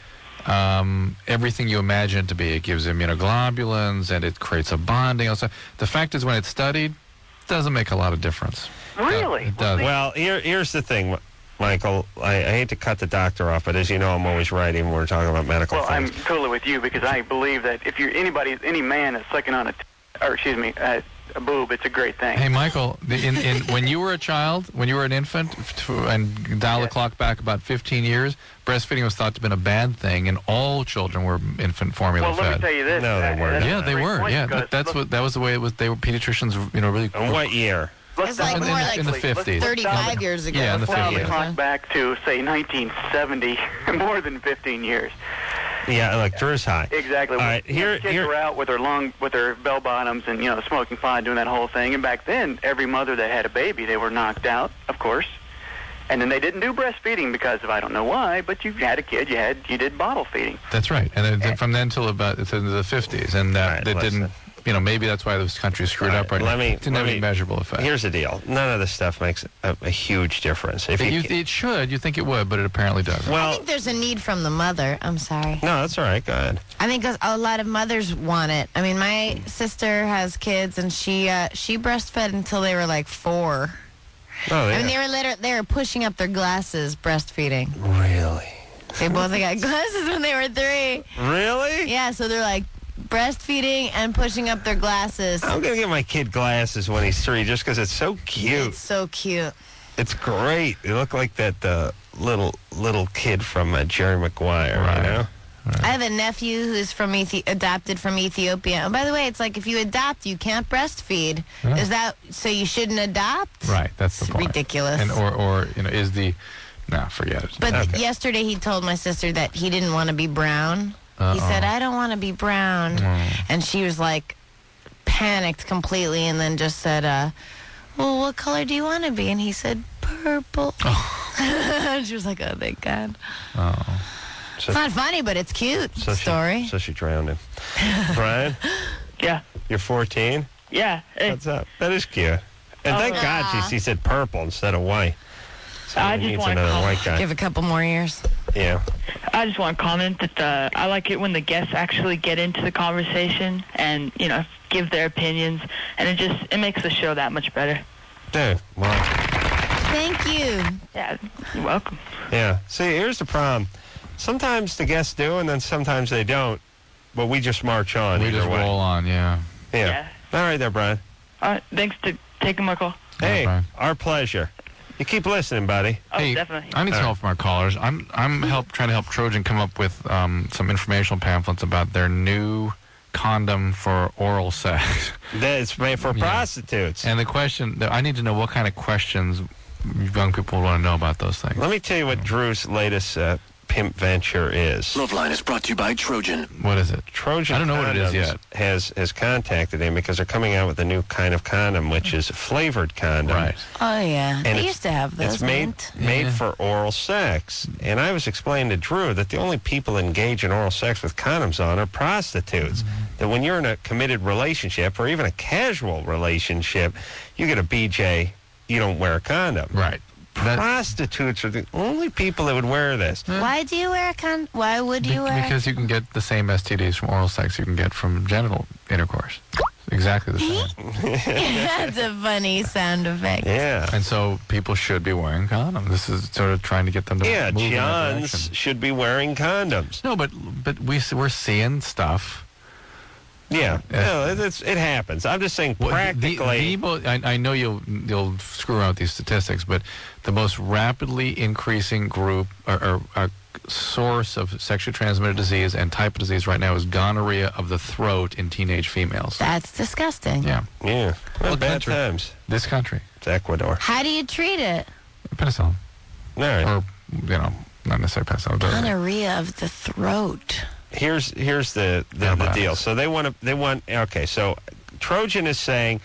um, everything you imagine it to be. It gives immunoglobulins and it creates a bonding. Also, the fact is, when it's studied, it doesn't make a lot of difference. Really? It does. Well, here, here's the thing, Michael. I, I hate to cut the doctor off, but as you know, I'm always right, even when we're talking about medical Well, things. I'm totally with you because I believe that if you're anybody, any man that's sucking on a, t- or excuse me, a, a boob, it's a great thing. Hey, Michael, the- in, in, when you were a child, when you were an infant, f- and dial the Yes. clock back about fifteen years, breastfeeding was thought to have been a bad thing, and all children were infant formula Well, fed. let me tell you this. No, they that- weren't. that's Yeah, a they great were. point Yeah, because that, that's look, what that was the way it was. They were pediatricians, you know, really. In what year? let's It's like dial- in, more in, like in the let's- fifties. thirty-five years ago. Yeah, in the Let's dial the fifties. clock back to say nineteen seventy, more than fifteen years. Yeah, look, Drew's high. Exactly. All right, When here- kids here- were out with their long, with their bell bottoms, and you know, smoking pot, doing that whole thing. And back then, every mother that had a baby, they were knocked out, of course. And then they didn't do breastfeeding because of I don't know why, but you had a kid, you had you did bottle feeding. That's right. And then, then from then till about it's into the fifties, and uh, All right, they listen. didn't. You know, maybe that's why this country's screwed All up right let now. me, it didn't let have me, any measurable effect. Here's the deal. None of this stuff makes a, a huge difference. If it, you, you, it should. You think it would, but it apparently doesn't. I well, think there's a need from the mother. I'm sorry. no, that's all right. Go ahead. I think a a lot of mothers want it. I mean, my sister has kids, and she uh, she breastfed until they were like four. Oh, I yeah. mean, they were liter- they were pushing up their glasses breastfeeding. Really? They both got glasses when they were three. Really? Yeah, so they're like breastfeeding and pushing up their glasses. I'm gonna get my kid glasses when he's three, just because it's so cute. It's so cute. It's great. They look like that uh, little little kid from uh, Jerry Maguire. Right. You know? I have a nephew who's from Ethi- adopted from Ethiopia. And by the way, it's like if you adopt, you can't breastfeed. Yeah. Is that so? You shouldn't adopt? Right. That's the It's point. ridiculous. And or or you know is the no forget it. But Okay. yesterday he told my sister that he didn't want to be brown. Uh-oh. He said, I don't want to be brown. Mm. And she was like panicked completely and then just said, uh, well, what color do you want to be? And he said, purple. Oh. She was like, oh, thank God. Oh. So, It's not funny, but it's cute so story. She, so she drowned him. Brian, Yeah. you're fourteen. Yeah. Hey, What's up? That is cute. And thank Oh. God she, she said purple instead of white. So I he just needs wanna another call- white guy. Give a couple more years. Yeah. I just want to comment that uh, I like it when the guests actually get into the conversation and, you know, give their opinions, and it just it makes the show that much better. Dude, well, Thank you. Yeah, you're welcome. Yeah. See, here's the problem. Sometimes the guests do, and then sometimes they don't. But we just march on. We either just way. roll on, yeah. Yeah. Yeah. All right there, Brian. All right, thanks to taking my call. Hey, Brian. our pleasure. You keep listening, buddy. Oh, Hey, definitely. I need some All help from our callers. I'm I'm help trying to help Trojan come up with um, some informational pamphlets about their new condom for oral sex. That's made for Yeah. prostitutes. And the question, I need to know what kind of questions young people want to know about those things. Let me tell you what Drew's latest uh, pimp venture is. Loveline is brought to you by Trojan. What is it? Trojan I don't know what it is Condoms yet. Has has contacted him because they're coming out with a new kind of condom, which is a flavored condom. Right. Oh, yeah. And They it's- used to have those. It's made mint. made Yeah. for oral sex, and I was explaining to Drew that the only people that engage in oral sex with condoms on are prostitutes. Mm-hmm. That when you're in a committed relationship or even a casual relationship, you get a B J, you don't wear a condom. Right. That, Prostitutes are the only people that would wear this. Why do you wear a con? Why would be- you wear? because you can get the same S T Ds from oral sex you can get from genital intercourse. Exactly the same. That's a funny sound effect. Yeah. And so people should be wearing condoms. This is sort of trying to get them to Yeah, move in that Johns direction. should be wearing condoms. No, but but we s- we're seeing stuff. Yeah, Yeah. no, it- it's, it happens. I'm just saying Well, the- practically. the mo- I, I know you'll you'll screw around with these statistics, but the most rapidly increasing group or, or, or source of sexually transmitted disease and type of disease right now is gonorrhea of the throat in teenage females. That's disgusting. Yeah, yeah, well, What bad country? times. this country, It's Ecuador. How do you treat it? penicillin, All right. or you know, not necessarily penicillin. But Gonorrhea of the throat. here's here's the the, the Antibiotics. deal. So they want to they want okay. So Trojan is saying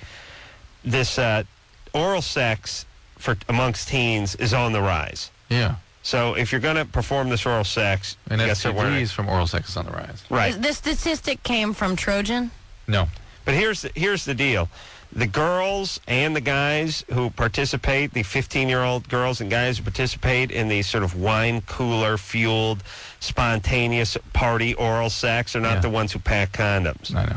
this uh, oral sex for amongst teens is on the rise. yeah, So if you're going to perform this oral sex, and you S gotta T start wearing- Ds from oral sex is on the rise. right? The statistic came from Trojan. No, But here's the, here's the deal. The girls and the guys who participate, the fifteen-year-old girls and guys who participate in these sort of wine cooler fueled, spontaneous party oral sex are not Yeah. the ones who pack condoms. I know.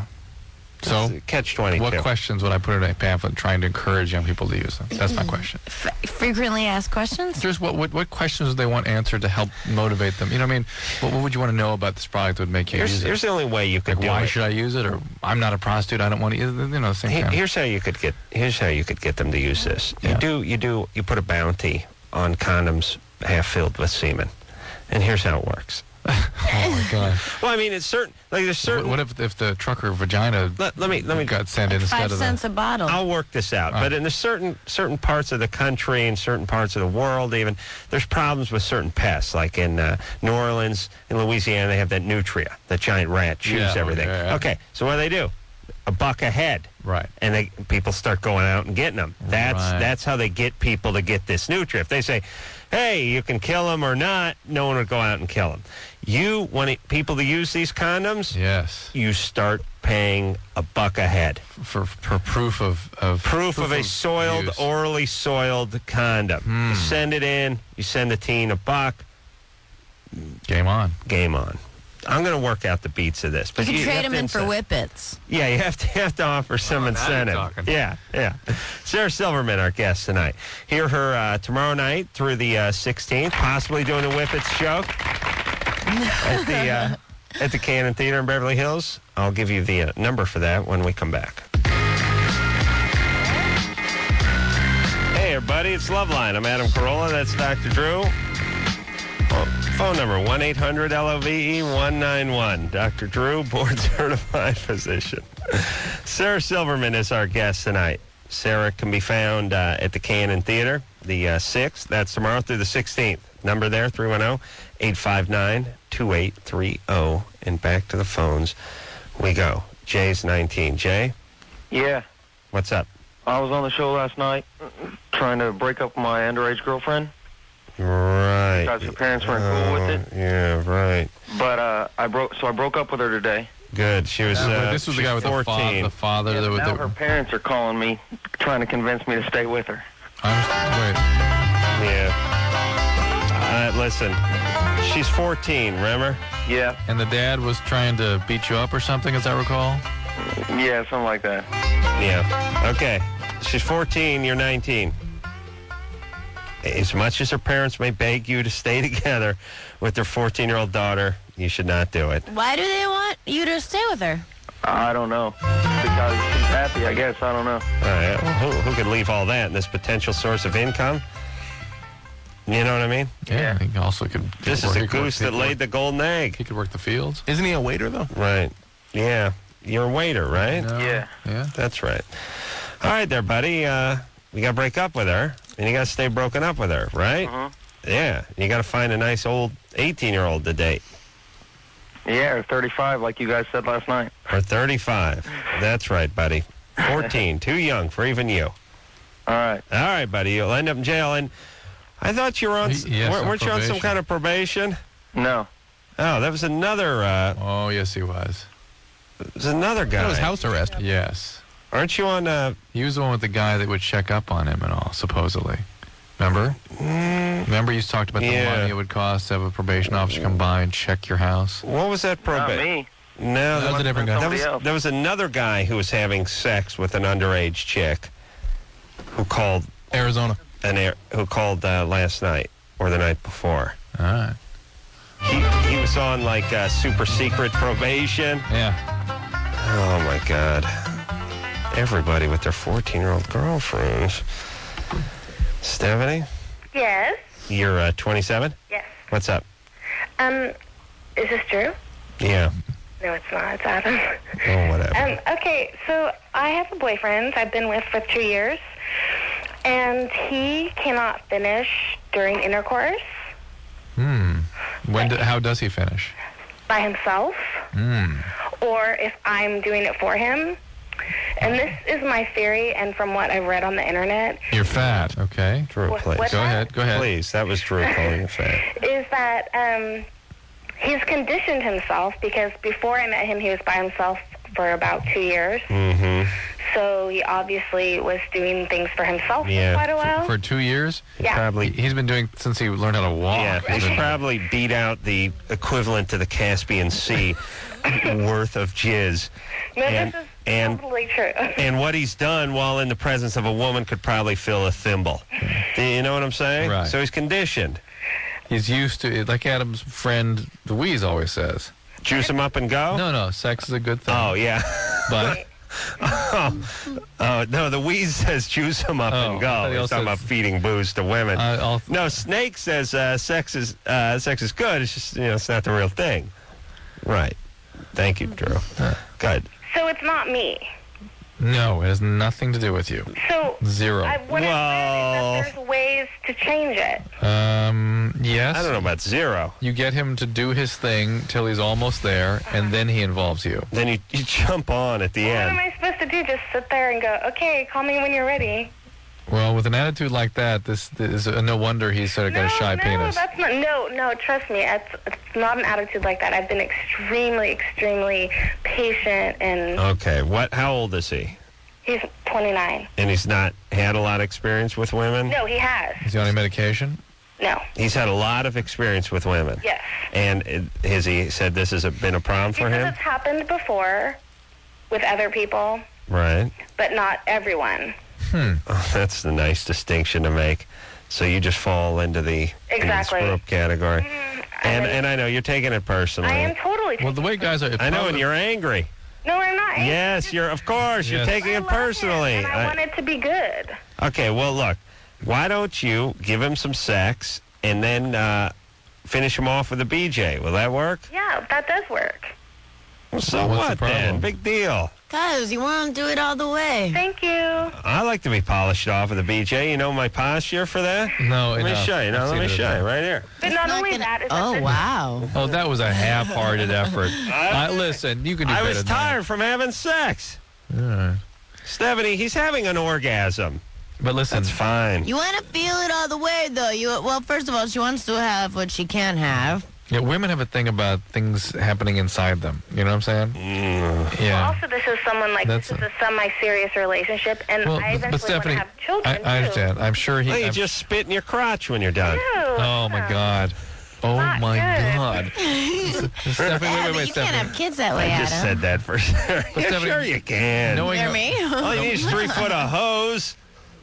So, catch twenty-two. what questions would I put in a pamphlet trying to encourage young people to use them? That's my question. F- frequently asked questions. Just what, what what questions do they want answered to help motivate them? You know what I mean? What, what would you want to know about this product that would make you Here's, use it? here's the only way you could Like, do why it. should I use it? Or I'm not a prostitute. I don't want to use it. You know, the same He- kind of- Here's how you could get. Here's how you could get them to use this. You Yeah. do. You do. You put a bounty on condoms half filled with semen, and here's how it works. Oh my God! Well, I mean, it's certain. Like there's What, certain. what if if the trucker vagina let, let me let me got sent in instead Five of cents the? a bottle. I'll work this out. All But right. in the certain certain parts of the country and certain parts of the world, even there's problems with certain pests. Like in uh, New Orleans, in Louisiana, they have that nutria, that giant rat chews Yeah, everything. yeah, yeah. Okay, so what do they do? A buck a head. Right. And they people start going out and getting them. That's Right. that's how they get people to get this nutria. If they say, "Hey, you can kill them or not," no one would go out and kill them. You want it- people to use these condoms? Yes. You start paying a buck a head. For for proof of of Proof of a soiled, use. orally soiled condom. Hmm. You send it in. You send the teen a buck. Game on. Game on. I'm going to work out the beats of this. You But can you trade have them to in for incent- whippets. Yeah, you have to you have to offer some Oh, now you're incentive. talking. Yeah, yeah. Sarah Silverman, our guest tonight. Hear her uh, tomorrow night through the uh, sixteenth, possibly doing a Whippets show at the uh, at the Cannon Theater in Beverly Hills. I'll give you the uh, number for that when we come back. Hey, everybody, it's Loveline. I'm Adam Carolla. That's Doctor Drew. Oh, phone number one eight hundred L O V E one nine one. Doctor Drew, board certified physician. Sarah Silverman is our guest tonight. Sarah can be found uh, at the Cannon Theater, the uh, sixth. That's tomorrow through the sixteenth. Number there, three one zero, eight five nine, two eight three zero. And back to the phones we go. Jay's nineteen. Jay, Yeah, what's up? I was on the show last night trying to break up with my underage girlfriend Right. because her parents weren't cool with it. Oh, yeah, right. But uh, I broke, so I broke up with her today. Good. She was. Uh, Uh, this was the she's guy with the, fa- fourteen. the father. Yeah, that, but now that, her parents are calling me, trying to convince me to stay with her. I understand. Yeah. Uh, listen, she's fourteen, remember? Yeah, Wait. And the dad was trying to beat you up or something, as I recall? yeah, something like that. Yeah. Okay. She's fourteen, you're nineteen. as much as her parents may beg you to stay together with their fourteen-year-old daughter, you should not do it. Why do they want you to stay with her? I don't know. Because she's happy, I guess. I don't know. All right. Well, who, who could leave all that in this potential source of income? You know what I mean? Yeah. He also could. This work- is he a could work- goose he that could laid work- the golden egg. He could work the fields. Isn't he a waiter, though? Right. Yeah. You're a waiter, right? No. Yeah. Yeah. That's right. All right there, buddy. Uh, you got to break up with her, and you got to stay broken up with her, right? Uh-huh. Yeah. You got to find a nice old eighteen-year-old to date. Yeah, or thirty-five, like you guys said last night. Or thirty-five. That's right, buddy. fourteen. Too young for even you. All right. All right, buddy. You'll end up in jail. And I thought you were on... He- yes, weren't on weren't you on some probation. kind of probation? No. Oh, that was another... Uh, Oh, yes, he was. it was another guy. That was house arrest. Yes. Aren't you on... Uh, He was the one with the guy that would check up on him and all, supposedly. Remember? Remember you talked about the Yeah. money it would cost to have a probation officer come by and check your house? what was that Not probation? me. No, That was a different guy. That was, Somebody else. there was another guy who was having sex with an underage chick who called Arizona. an air, who called uh, last night or the night before. All right. He, he was on like uh, super secret probation. Yeah. Oh my God! Everybody with their fourteen-year-old girlfriends. Stephanie, Yes. you're uh, twenty-seven. Yes. What's up? Um, is this Drew? Yeah. No, it's not. It's Adam. Oh, whatever. Um, okay, so I have a boyfriend I've been with for two years, and he cannot finish during intercourse Hmm. When? Do, how does he finish? by himself, Hmm. or if I'm doing it for him. And this is my theory, and from what I've read on the internet, You're fat. Okay. Drew, What- please. what's Go that? ahead. Go ahead. Please, that was Drew calling you fat. is that um, he's conditioned himself because before I met him, he was by himself for about two years. Mm-hmm. So he obviously was doing things for himself Yeah. for quite a while. For two years? Yeah. Probably. He's been doing since he learned how to walk. Yeah, he's probably beat out the equivalent to the Caspian Sea worth of jizz. No, and, this is and, totally true. and what he's done while in the presence of a woman could probably fill a thimble. Do you know what I'm saying? Right. So he's conditioned. He's used to it, like Adam's friend Louise always says. Juice him up and go? No, no, sex is a good thing. Oh, yeah. But oh, oh, no, the wheeze says juice him up Oh, and I go. thought he He's also talking about said- feeding booze to women. I- I'll- no, Snake says uh, sex is uh, sex is good. It's just, you know, it's not the real thing. Right. Thank you, Drew. Good. So it's not me. no, it has nothing to do with you. So Zero. I, what Well- I read is that there's ways to change it. Um, yes. I don't know about zero. You get him to do his thing till he's almost there, and then he involves you. Then you, you jump on at the What end. am I supposed to do? Just sit there and go, okay, call me when you're ready. Well, with an attitude like that, this, this is uh, no wonder he's sort of got a shy no, penis. that's not. No, no. Trust me, it's, it's not an attitude like that. I've been extremely, extremely patient, and Okay. What? How old is he? he's twenty-nine. And he's not had a lot of experience with women? No, he has. Is he on any medication? No. He's had a lot of experience with women. Yes. And it, has he said this has been a problem for Because him? it's happened before with other people, Right. but not everyone. Hmm. Oh, that's the nice distinction to make. So you just fall into the, Exactly. in the screw-up category. And I- and I know you're taking it personally. I am totally. Well, the way guys are... I know, and you're angry. No, I'm not. Yes, you're. Of course, you're Yes. taking I it love him, personally. and I, I- want it to be good. okay, well, look. Why don't you give him some sex and then uh, finish him off with a B J? Will that work? Yeah, that does work. Well, so What's the what then? problem? Big deal. Cause you want to do it all the way. Thank you. I like to be polished off with a B J. You know my posture for that? No, Let me enough. show you. No, I've let seen me it show enough. you right here. But not, not only gonna- that. Is Oh, that wow. Oh, that was a half-hearted effort. I, listen, you can do I better was than that. tired from having sex. All right. Stephanie, he's having an orgasm. But listen, That's fine. You want to feel it all the way, though. You well, first of all, she wants to have what she can have. yeah, women have a thing about things happening inside them. You know what I'm saying? Mm. Yeah. Also, this is someone like That's this is a- a semi-serious relationship, and Well, I but, but eventually Stephanie, want to have children I, I too. understand. I'm sure he. Well, you I'm- just spit in your crotch when you're done. Ew. oh my God. Oh Not my good. God. Stephanie, wait, Yeah, wait, but wait, you can't Stephanie. have kids that way, I just Adam. said that for sure. Yeah, Stephanie, sure you can. knowing Hear how- me? All you need is three foot of hose.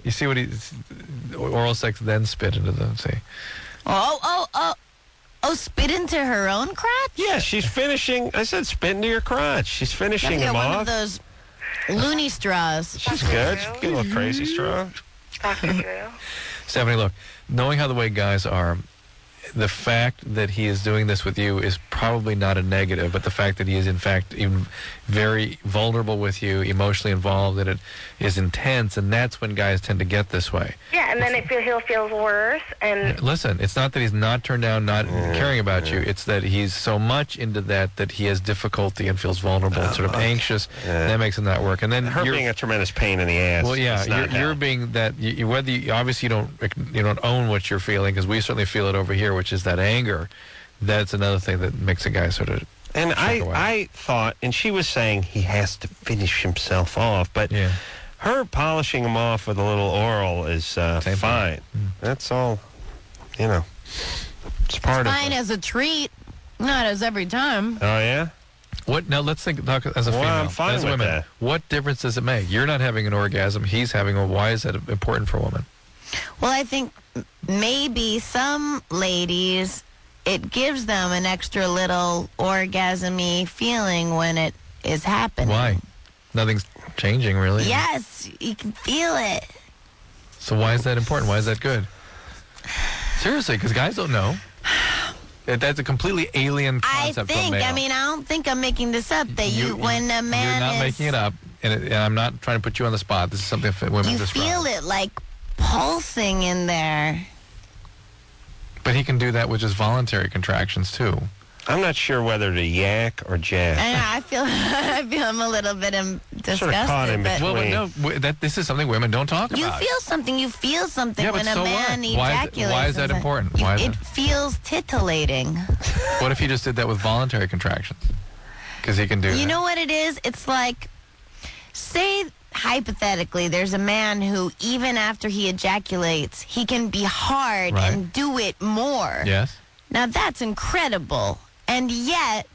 You see what he's oral sex, then spit into the see. Oh, oh, oh. Oh, spit into her own crotch? Yeah, she's finishing. I said spit into your crotch. She's finishing Get him one off. of those loony straws. She's good. She's getting a little crazy straw. Doctor Drew. Stephanie, look, knowing how the way guys are, the fact that he is doing this with you is probably not a negative, but the fact that he is, in fact, even very vulnerable with you, emotionally involved, and it is intense, and that's when guys tend to get this way. Yeah, and then it feel, he'll feel worse. And Listen, it's not that he's not turned down, not caring about you. It's that he's so much into that that he has difficulty and feels vulnerable and sort of anxious. And that makes it not work. And then Her you're being a tremendous pain in the ass. Well, yeah, It's not you're, you're being that. You, you- whether you, obviously you don't you don't own what you're feeling, because we certainly feel it over here, which is that anger. That's another thing that makes a guy sort of. And check I, away. I thought, and she was saying he has to finish himself off, but her polishing him off with a little oral is uh, fine. Mm. That's all, you know. It's part Fine of it. as a treat, not as every time. Oh, yeah? What now? Let's think. Talk as a Well, female. I'm fine as with women. that. What difference does it make? You're not having an orgasm. He's having one. Why is that important for a woman? Well, I think m- maybe some ladies, it gives them an extra little orgasm-y feeling when it is happening. Why? Nothing's changing, really. Yes, you can feel it. So why is that important? Why is that good? Seriously, because guys don't know. That- That's a completely alien I concept for a think, male. I mean, I don't think I'm making this up, that you, when a man You're not is, making it up, and, it, and I'm not trying to put you on the spot. This is something that women you describe. feel it like pulsing in there. But he can do that with just voluntary contractions, too. I'm not sure whether to yak or jack. I, know, I feel I feel I'm a little bit um, disgusted. caught in but Well, but no, w- that, this is something women don't talk you about. feel something. You feel something Yeah, but when a so man what? Why is it- ejaculates. why is that and important? You, Why is it it- feels titillating. What if he just did that with voluntary contractions? Because he can do You that. know what it is? It's like, say hypothetically, there's a man who, even after he ejaculates, he can be hard Right. and do it more. Yes. Now that's incredible. And yet,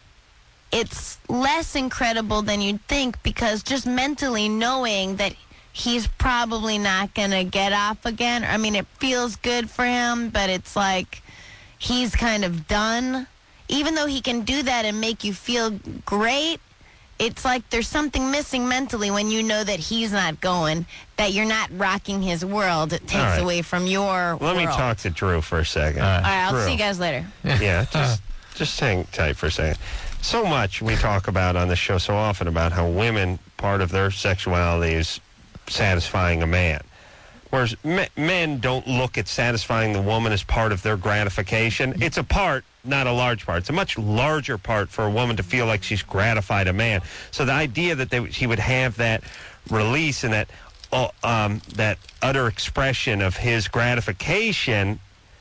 it's less incredible than you'd think, because just mentally knowing that he's probably not going to get off again. I mean, it feels good for him, but it's like he's kind of done. Even though he can do that and make you feel great, it's like there's something missing mentally when you know that he's not going, that you're not rocking his world. It takes All right. away from your Let me world. talk to Drew for a second. All right, I'll Drew. see you guys later. Yeah, just just hang tight for a second. So much we talk about on the show so often about how women, part of their sexuality is satisfying a man. Whereas me- men don't look at satisfying the woman as part of their gratification. It's a part, not a large part. It's a much larger part for a woman to feel like she's gratified a man. So the idea that they, she would have that release and that uh, um, that utter expression of his gratification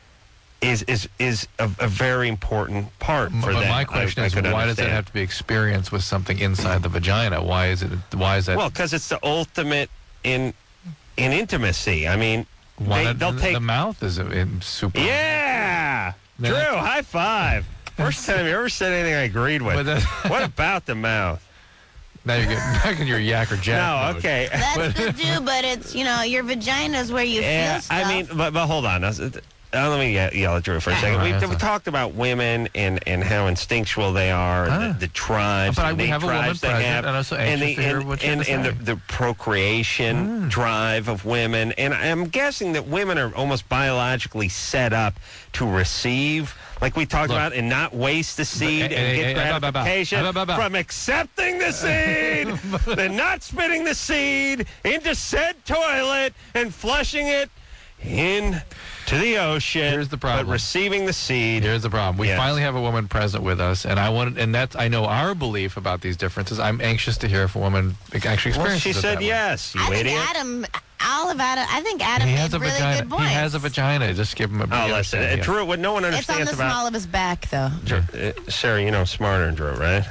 is is is a, a very important part for But them. my question I- I is, could why does that understand. have to be experienced with something inside the vagina? Why is it? Why is that? Well, because it's the ultimate in in intimacy. I mean, why they, not- they'll the, take. the mouth is in super. Yeah, Then Drew, that's- high five. First time you ever said anything I agreed with. But that- What about the mouth? Now you're getting back in your yak or jack. No, mode. okay. That's the do, but it's, you know, your vagina's where you Yeah, feel stuff. I mean, but, but hold on. Uh, let me ye- yell at Drew for a second. All We, right, we talked about women and, and how instinctual they are, Huh. and the, the tribes, But I- the we innate have a woman tribes they present, have, and I'm so and anxious the, to hear and, what you have and, to and the, say. Hmm. the procreation drive of women. And I'm guessing that women are almost biologically set up to receive, like we talked Look. about, and not waste the seed But, and eh, get eh, eh, ba, ba, ba. gratification Ba, ba, ba. from accepting the seed, then not spitting the seed into said toilet and flushing it in to the ocean. Here's the problem. But receiving the seed. Here's the problem. We Yes. finally have a woman present with us, and I wanted, and that's I know our belief about these differences. I'm anxious to hear if a woman actually Well, experiences she it said that way. yes, you I think idiot. Adam, Olive Adam, I think Adam He made has a really vagina. good points. He has a vagina. Just give him a. Oh, listen, uh, Drew, what no one It's on understands the about... small of his back, though. Drew, uh, Sarah, you know smarter than Drew, right?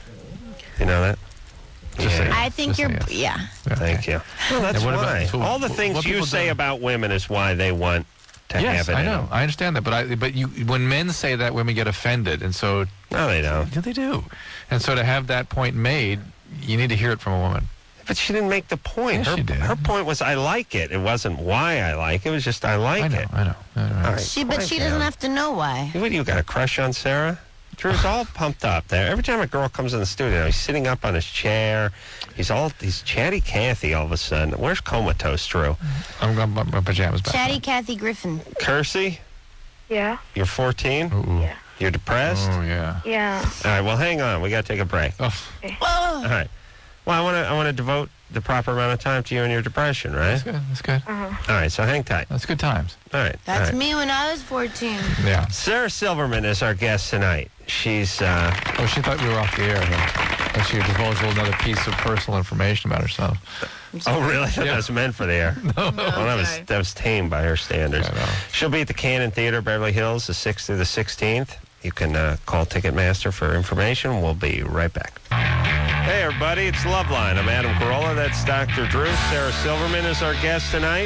You know that? Just say I think Just you're, say yes. yeah. Thank you. Well, that's And what about- why. so All the what- things what you people say do- about women is why they want to Yes, have it I in know. them. I understand that, but I but you when men say that, women get offended, and so No, they don't. yeah, they do. And so to have that point made, you need to hear it from a woman. But she didn't make the point. Yes, her, she did. her point was, I like it. It wasn't why I like it. It was just, I like I know, it. I know. I know. All right, She, but quiet she doesn't down. have to know why. What, you got a crush on Sarah? Drew's all pumped up there. Every time a girl comes in the studio, he's sitting up on his chair. He's all, he's chatty Cathy all of a sudden. Where's Comatose, Drew? I'm going to put my pajamas back. Chatty Cathy Griffin. Kersey, Yeah. you're fourteen? Ooh. Yeah. You're depressed? Oh, yeah. Yeah. All right, well, hang on. We got to take a break. Oh, All right. Well, I want to I want to devote the proper amount of time to you and your depression, right? that's good. That's good. Uh-huh. All right, so hang tight. That's good times. All right. That's all right. me when I was fourteen. Yeah. Sarah Silverman is our guest tonight. She's, uh, Oh, she thought we were off the air. Though. And she divulged another piece of personal information about herself. oh, really? That Yeah. was meant for the air. No. Well, that was that was tame by her standards. I know. She'll be at the Cannon Theater, Beverly Hills, the sixth through the sixteenth. You can uh, call Ticketmaster for information. We'll be right back. Hey, everybody, it's Loveline. I'm Adam Carolla. That's Doctor Drew. Sarah Silverman is our guest tonight.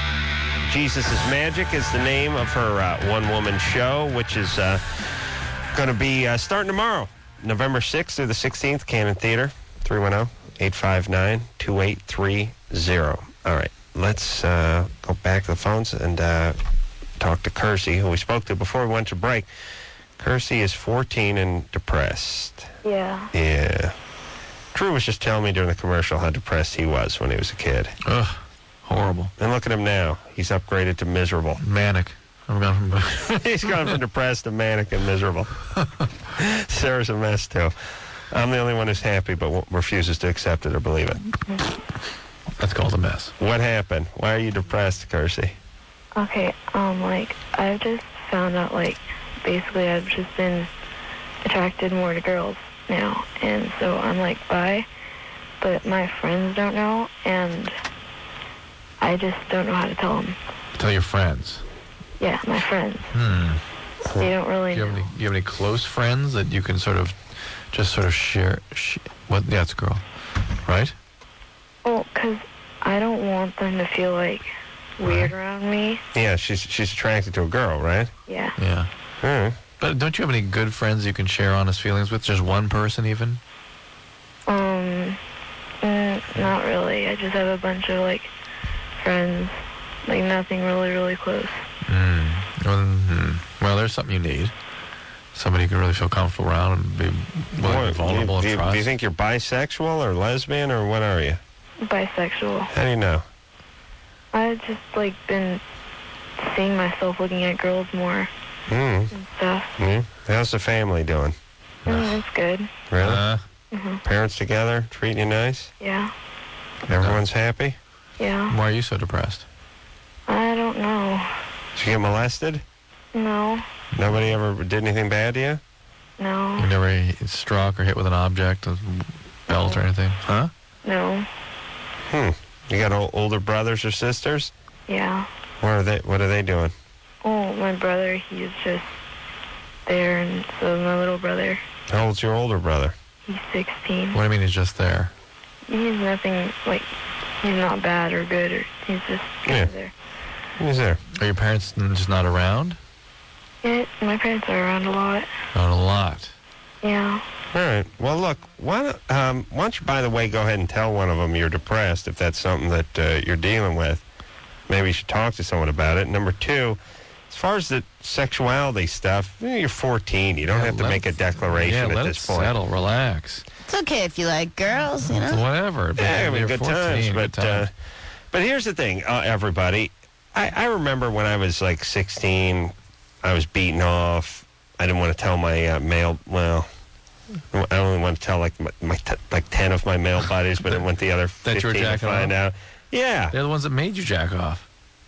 Jesus is Magic is the name of her uh, one-woman show, which is uh, going to be uh, starting tomorrow, November sixth through the sixteenth, Cannon Theater, three one zero, eight five nine, two eight three zero. All right, let's uh, go back to the phones and uh, talk to Kersey, who we spoke to before we went to break. Kersey is fourteen and depressed. Yeah. Yeah. Drew was just telling me during the commercial how depressed he was when he was a kid. Ugh. Horrible. And look at him now. He's upgraded to miserable. Manic. I'm going from... He's gone from depressed to manic and miserable. Sarah's a mess, too. I'm the only one who's happy but w- refuses to accept it or believe it. That's called a mess. What happened? Why are you depressed, Kersey? Okay, um, like, I've just found out, like, basically I've just been attracted more to girls now, and so I'm, like, bi, but my friends don't know, and I just don't know how to tell them. Tell your friends. Yeah, my friends. Hmm. They don't really Do you have know. any, do you have any close friends that you can sort of, just sort of share? Sh- what? Yeah, it's a girl. Right? Well, because I don't want them to feel, like, weird around me. Yeah, she's she's attracted to a girl, right? Yeah. Yeah. Hmm. But don't you have any good friends you can share honest feelings with? Just one person even? Um, mm, not really. I just have a bunch of, like, friends. Like, nothing really, really close. Mm. Well, mm. well, there's something you need. Somebody you can really feel comfortable around and be willing What, and vulnerable do, you, and do trust. you think you're bisexual or lesbian or what are you? Bisexual. How do you know? I've just, like, been seeing myself looking at girls more Hmm. and stuff. Mm. How's the family doing? Mm, it's good. Really? Uh, hmm Parents together, treating you nice? Yeah. Everyone's happy? Yeah. why are you so depressed? I don't know. Did you get molested? No. Nobody ever did anything bad to you? No. You never hit- struck or hit with an object, a belt or anything? Huh? No. Hmm. You got o- older brothers or sisters? Yeah. What are they? What are they doing? Oh, my brother, he's just there, and so my little brother, How old's your older brother? he's sixteen. What do you mean he's just there? He's nothing, like, he's not bad or good, or he's just kind Yeah. of there. Who's there? Are your parents n- just not around? Yeah, my parents are around a lot. Not a lot. Yeah. All right. Well, look. Why don't, um, why don't you, by the way, go ahead and tell one of them you're depressed if that's something that uh, you're dealing with. Maybe you should talk to someone about it. Number two, as far as the sexuality stuff, eh, you're fourteen. You don't Yeah, have to let make a it- declaration yeah, at let this it point. settle. Relax. It's okay if you like girls, you know. Whatever. But Yeah, I mean, you're good fourteen, times. good But times. Uh, but here's the thing, uh, everybody. I, I remember when I was like sixteen, I was beaten off. I didn't want to tell my uh, male. Well, I only want to tell like my, my t- like ten of my male buddies, but I didn't want the other That you were fifteen to jacking find off? out. Yeah. They're the ones that made you jack off.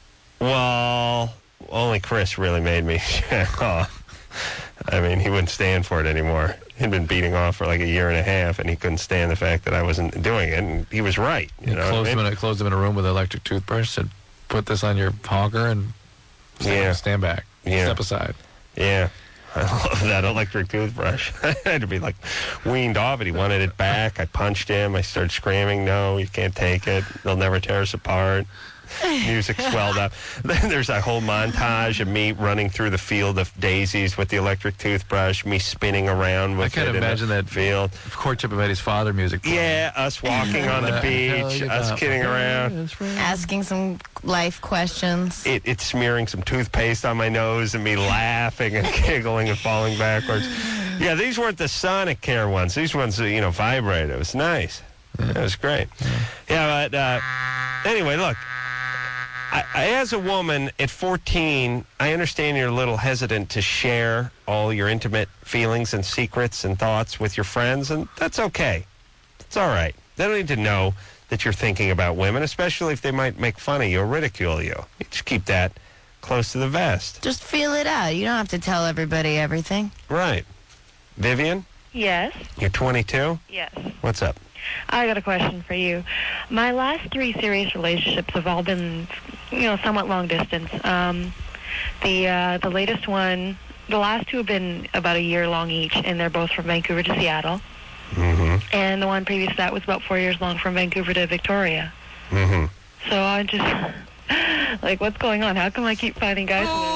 Well, only Chris really made me jack off. I mean, he wouldn't stand for it anymore. He'd been beating off for like a year and a half, and he couldn't stand the fact that I wasn't doing it. And he was right. You You know what I closed, mean? them in a, closed them in a room with an electric toothbrush, said, put this on your honker and stand, Yeah. stand back. Yeah. Step aside. Yeah. I love that electric toothbrush. I had to be like weaned off it. He wanted it back. I punched him. I started screaming, no, you can't take it. They'll never tear us apart. music swelled up. Then there's a whole montage of me running through the field of daisies with the electric toothbrush, me spinning around with I can't it imagine in the that field. Courtship of Eddie's father music. playing. Yeah, us walking on the What the hell beach, you us got? kidding around. Asking some life questions. It, it's smearing some toothpaste on my nose and me laughing and giggling and falling backwards. Yeah, these weren't the Sonicare ones. These ones, you know, vibrated. It was nice. It was great. Yeah, but uh, anyway, look. I, I, as a woman at fourteen, I understand you're a little hesitant to share all your intimate feelings and secrets and thoughts with your friends, and that's okay. It's all right. They don't need to know that you're thinking about women, especially if they might make fun of you or ridicule you. You just keep that close to the vest. Just feel it out. You don't have to tell everybody everything. Right. Vivian, Yes. you're twenty-two? Yes. What's up? I got a question for you. My last three serious relationships have all been, you know, somewhat long distance. Um, the uh, the latest one, the last two have been about a year long each, and they're both from Vancouver to Seattle. Mm-hmm. And the one previous to that was about four years long from Vancouver to Victoria. Mm-hmm. So I'm just like, what's going on? How come I keep finding guys? And they're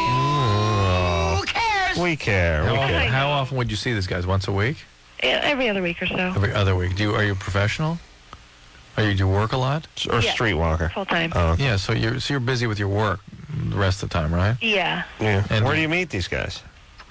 Who cares? We care. How We often, care. how often would you see these guys? Once a week? like, every other week or so. Every other week. Do you are you a professional? Are you do you work a lot? Or Yeah. streetwalker? Full time. Oh, Yeah, so you're so you're busy with your work the rest of the time, right? Yeah. yeah. And- Where do you meet these guys?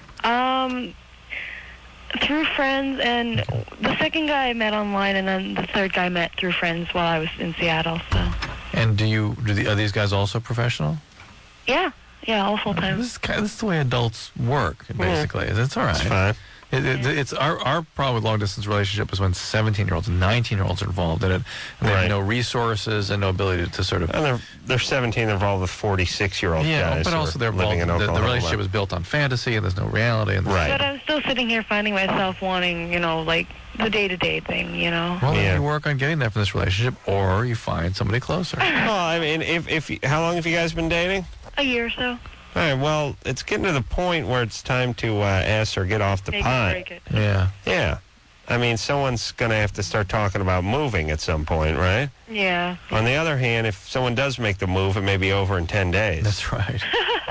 Um, through friends, and the second guy I met online, and then the third guy I met through friends while I was in Seattle. So, And do you do the, are these guys also professional? yeah, yeah, all full time. This is kind of, this is the way adults work, basically. It's all right. It's fine. It, it, it's our our problem with long distance relationship is when seventeen year olds and nineteen year olds are involved in it, and they Right. have no resources and no ability to, to sort of. And they're, they're seventeen, they're involved with forty-six-year-old Yeah, guys. but who also are they're living involved. in The, the Oklahoma. relationship is built on fantasy, and there's no reality. And Right. But I'm still sitting here finding myself wanting, you know, like the day-to-day thing, you know. Well, then Yeah. you work on getting that from this relationship, or you find somebody closer. Well, I mean, if, if you- how long have you guys been dating? A year or so. All right, well, it's getting to the point where it's time to uh, ask or get off the Make it, pot. break it. Yeah. Yeah. I mean, someone's going to have to start talking about moving at some point, right? Yeah. On the other hand, if someone does make the move, it may be over in ten days. That's right.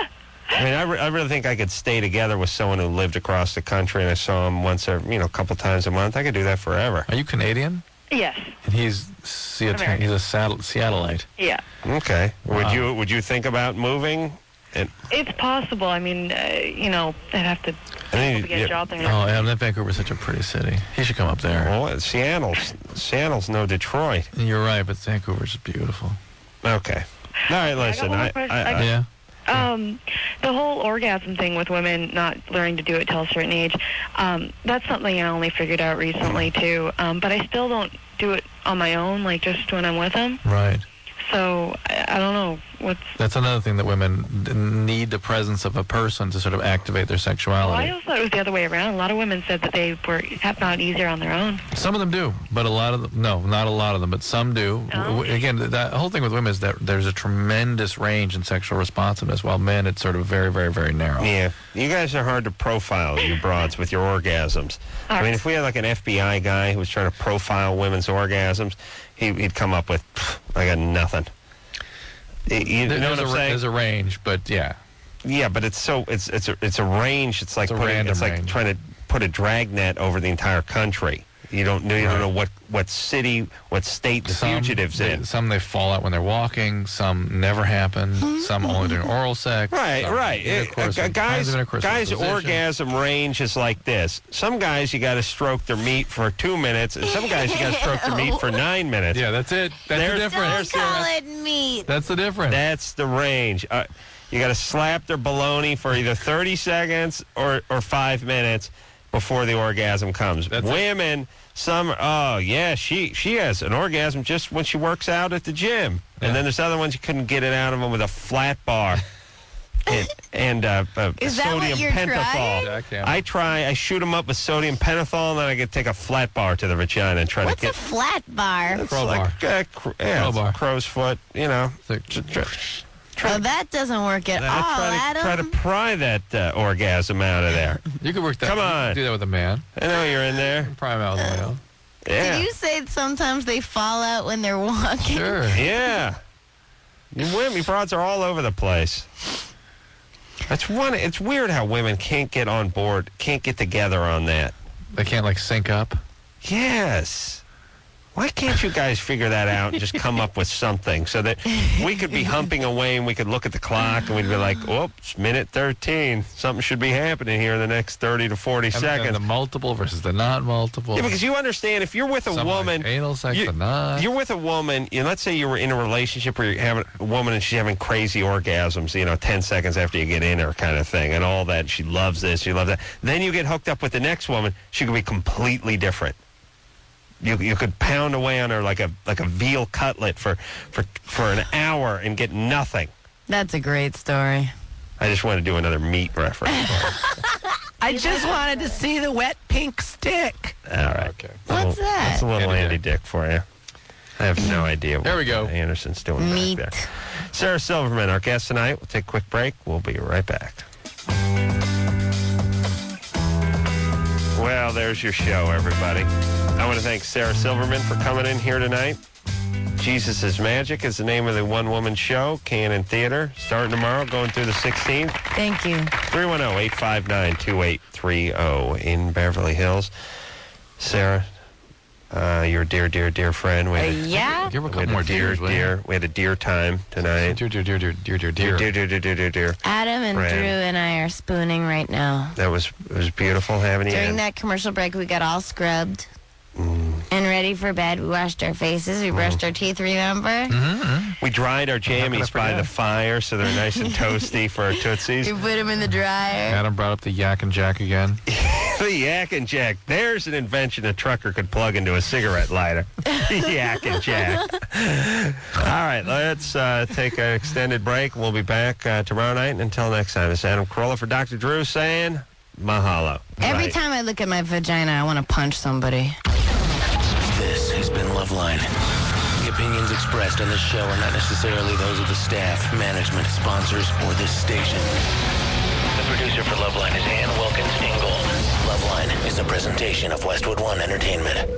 I mean, I, re- I really think I could stay together with someone who lived across the country and I saw him once, a, you know, a couple times a month. I could do that forever. Are you Canadian? Yes. And he's Seat- American. he's a Seattle- Seattleite. Yeah. Okay. Would Wow. you Would you think about moving? And, It's possible. I mean, uh, you know, I'd have to, I mean, to get yeah, a job there. Oh, yeah, that Vancouver's such a pretty city. He should come up there. well, Seattle's Seattle's no Detroit. You're right, but Vancouver's beautiful. Okay. All right, listen. one more I, question. I, I I, got- Yeah. Um, the whole orgasm thing with women not learning to do it till a certain age, um, that's something I only figured out recently too. Um, but I still don't do it on my own, like just when I'm with them. Right. So I, I don't know what's. That's another thing that women d- need the presence of a person to sort of activate their Well, sexuality. I always thought it was the other way around. A lot of women said that they were have found it easier on their own. Some of them do, but a lot of them, no, not a lot of them, but some do. Oh. W- w- Again, th- that whole thing with women is that there's a tremendous range in sexual responsiveness, while men, it's sort of very, very, very narrow. yeah, you guys are hard to profile, you broads, with your orgasms. I mean, if we had like an F B I guy who was trying to profile women's orgasms, he, he'd come up with, "Pfft, I got nothing. You, you There- know there's, what a, I'm ra- saying? there's a range, but yeah. Yeah, but it's so it's it's a it's a range. It's like It's a putting, random it's like range. trying to put a dragnet over the entire country. You don't know you don't Right. know what, what city, what state the Some, fugitives they, in. some they fall out when they're walking, some never happen, some only during oral sex. Right, some right. intercourse Uh, with- kinds guys, of intercourse with guys' position. orgasm range is like this. Some guys you got to stroke their meat for two minutes, and some guys you got to stroke their meat for nine minutes. Yeah, that's it. That's There's- the difference. Don't call it meat. That's the difference. That's the range. Uh, you got to slap their baloney for either thirty seconds or, or five minutes before the orgasm comes. That's it. Women, some, oh, yeah, she she has an orgasm just when she works out at the gym. Yeah. And then there's other ones you couldn't get it out of them with a flat bar. and and uh, uh, Is that what sodium you're pentothal. trying? Yeah, I can. I try, I shoot them up with sodium pentothal, and then I can take a flat bar to the vagina and try What's to a get... flat bar? It's Crowbar. like uh, cr- yeah, it's Crowbar. crow's foot, you know. It's Tr- like- tr- try- Oh, that doesn't work at I all, try, to, Adam. try to pry that uh, orgasm out of there. You could work that. Come you could on. do that with a man. I know you're in there. Pry him out with a male. Yeah. Did you say sometimes they fall out when they're walking? Sure. Yeah. You women, you broads are all over the place. That's one. It's weird how women can't get on board, can't get together on that. They can't, like, sync up? Yes. Why can't you guys figure that out and just come up with something so that we could be humping away and we could look at the clock and we'd be like, oops, minute thirteen. Something should be happening here in the next thirty to forty And, seconds. and the multiple versus the not multiple. Yeah, because you understand if you're with a Some woman, like anal sex you, or not. you're with a woman. You know, let's say you were in a relationship where you're having a woman and she's having crazy orgasms. You know, ten seconds after you get in her, kind of thing, and all that. She loves this, she loves that. Then you get hooked up with the next woman. She could be completely different. You you could pound away on her like a like a veal cutlet for for for an hour and get nothing. That's a great story. I just want to do another meat reference. I just wanted to see the wet pink stick. All right. Okay. What's that? That's a little Andy Andy Dick for you. I have no idea what There we go. Anderson's doing Meat. back there. Sarah Silverman, our guest tonight. We'll take a quick break. We'll be right back. Well, there's your show, everybody. I want to thank Sarah Silverman for coming in here tonight. Jesus is Magic is the name of the one-woman show, Cannon Theater, starting tomorrow, going through the sixteenth. Thank you. three one zero, eight five nine, two eight three zero in Beverly Hills. Sarah, uh, you're a dear, dear, dear friend. We Uh, had a, yeah? Give her a we couple had a more dear, deers, will you? dear. We had a dear time tonight. Dear, dear, dear, dear, dear, dear, Dear, dear. dear, dear, dear, dear, dear. Adam and Friend. Drew and I are spooning right now. That was it was beautiful having you During in. that commercial break, we got all scrubbed Mm. and ready for bed. We washed our faces. We brushed our teeth, remember? Mm-hmm. We dried our jammies by the fire so they're nice and toasty for our Tootsies. We put them in the dryer. Adam brought up the Yak and Jack again. The Yak and Jack. There's an invention a trucker could plug into a cigarette lighter. Yak and Jack. All right, let's uh, take an extended break. We'll be back uh, tomorrow night. And until next time, it's Adam Carolla for Doctor Drew saying mahalo. Every Bye. time I look at my vagina, I want to punch somebody. This has been Loveline. The opinions expressed on this show are not necessarily those of the staff, management, sponsors, or this station. The producer for Loveline is Ann Wilkins Ingold. Loveline is a presentation of Westwood One Entertainment.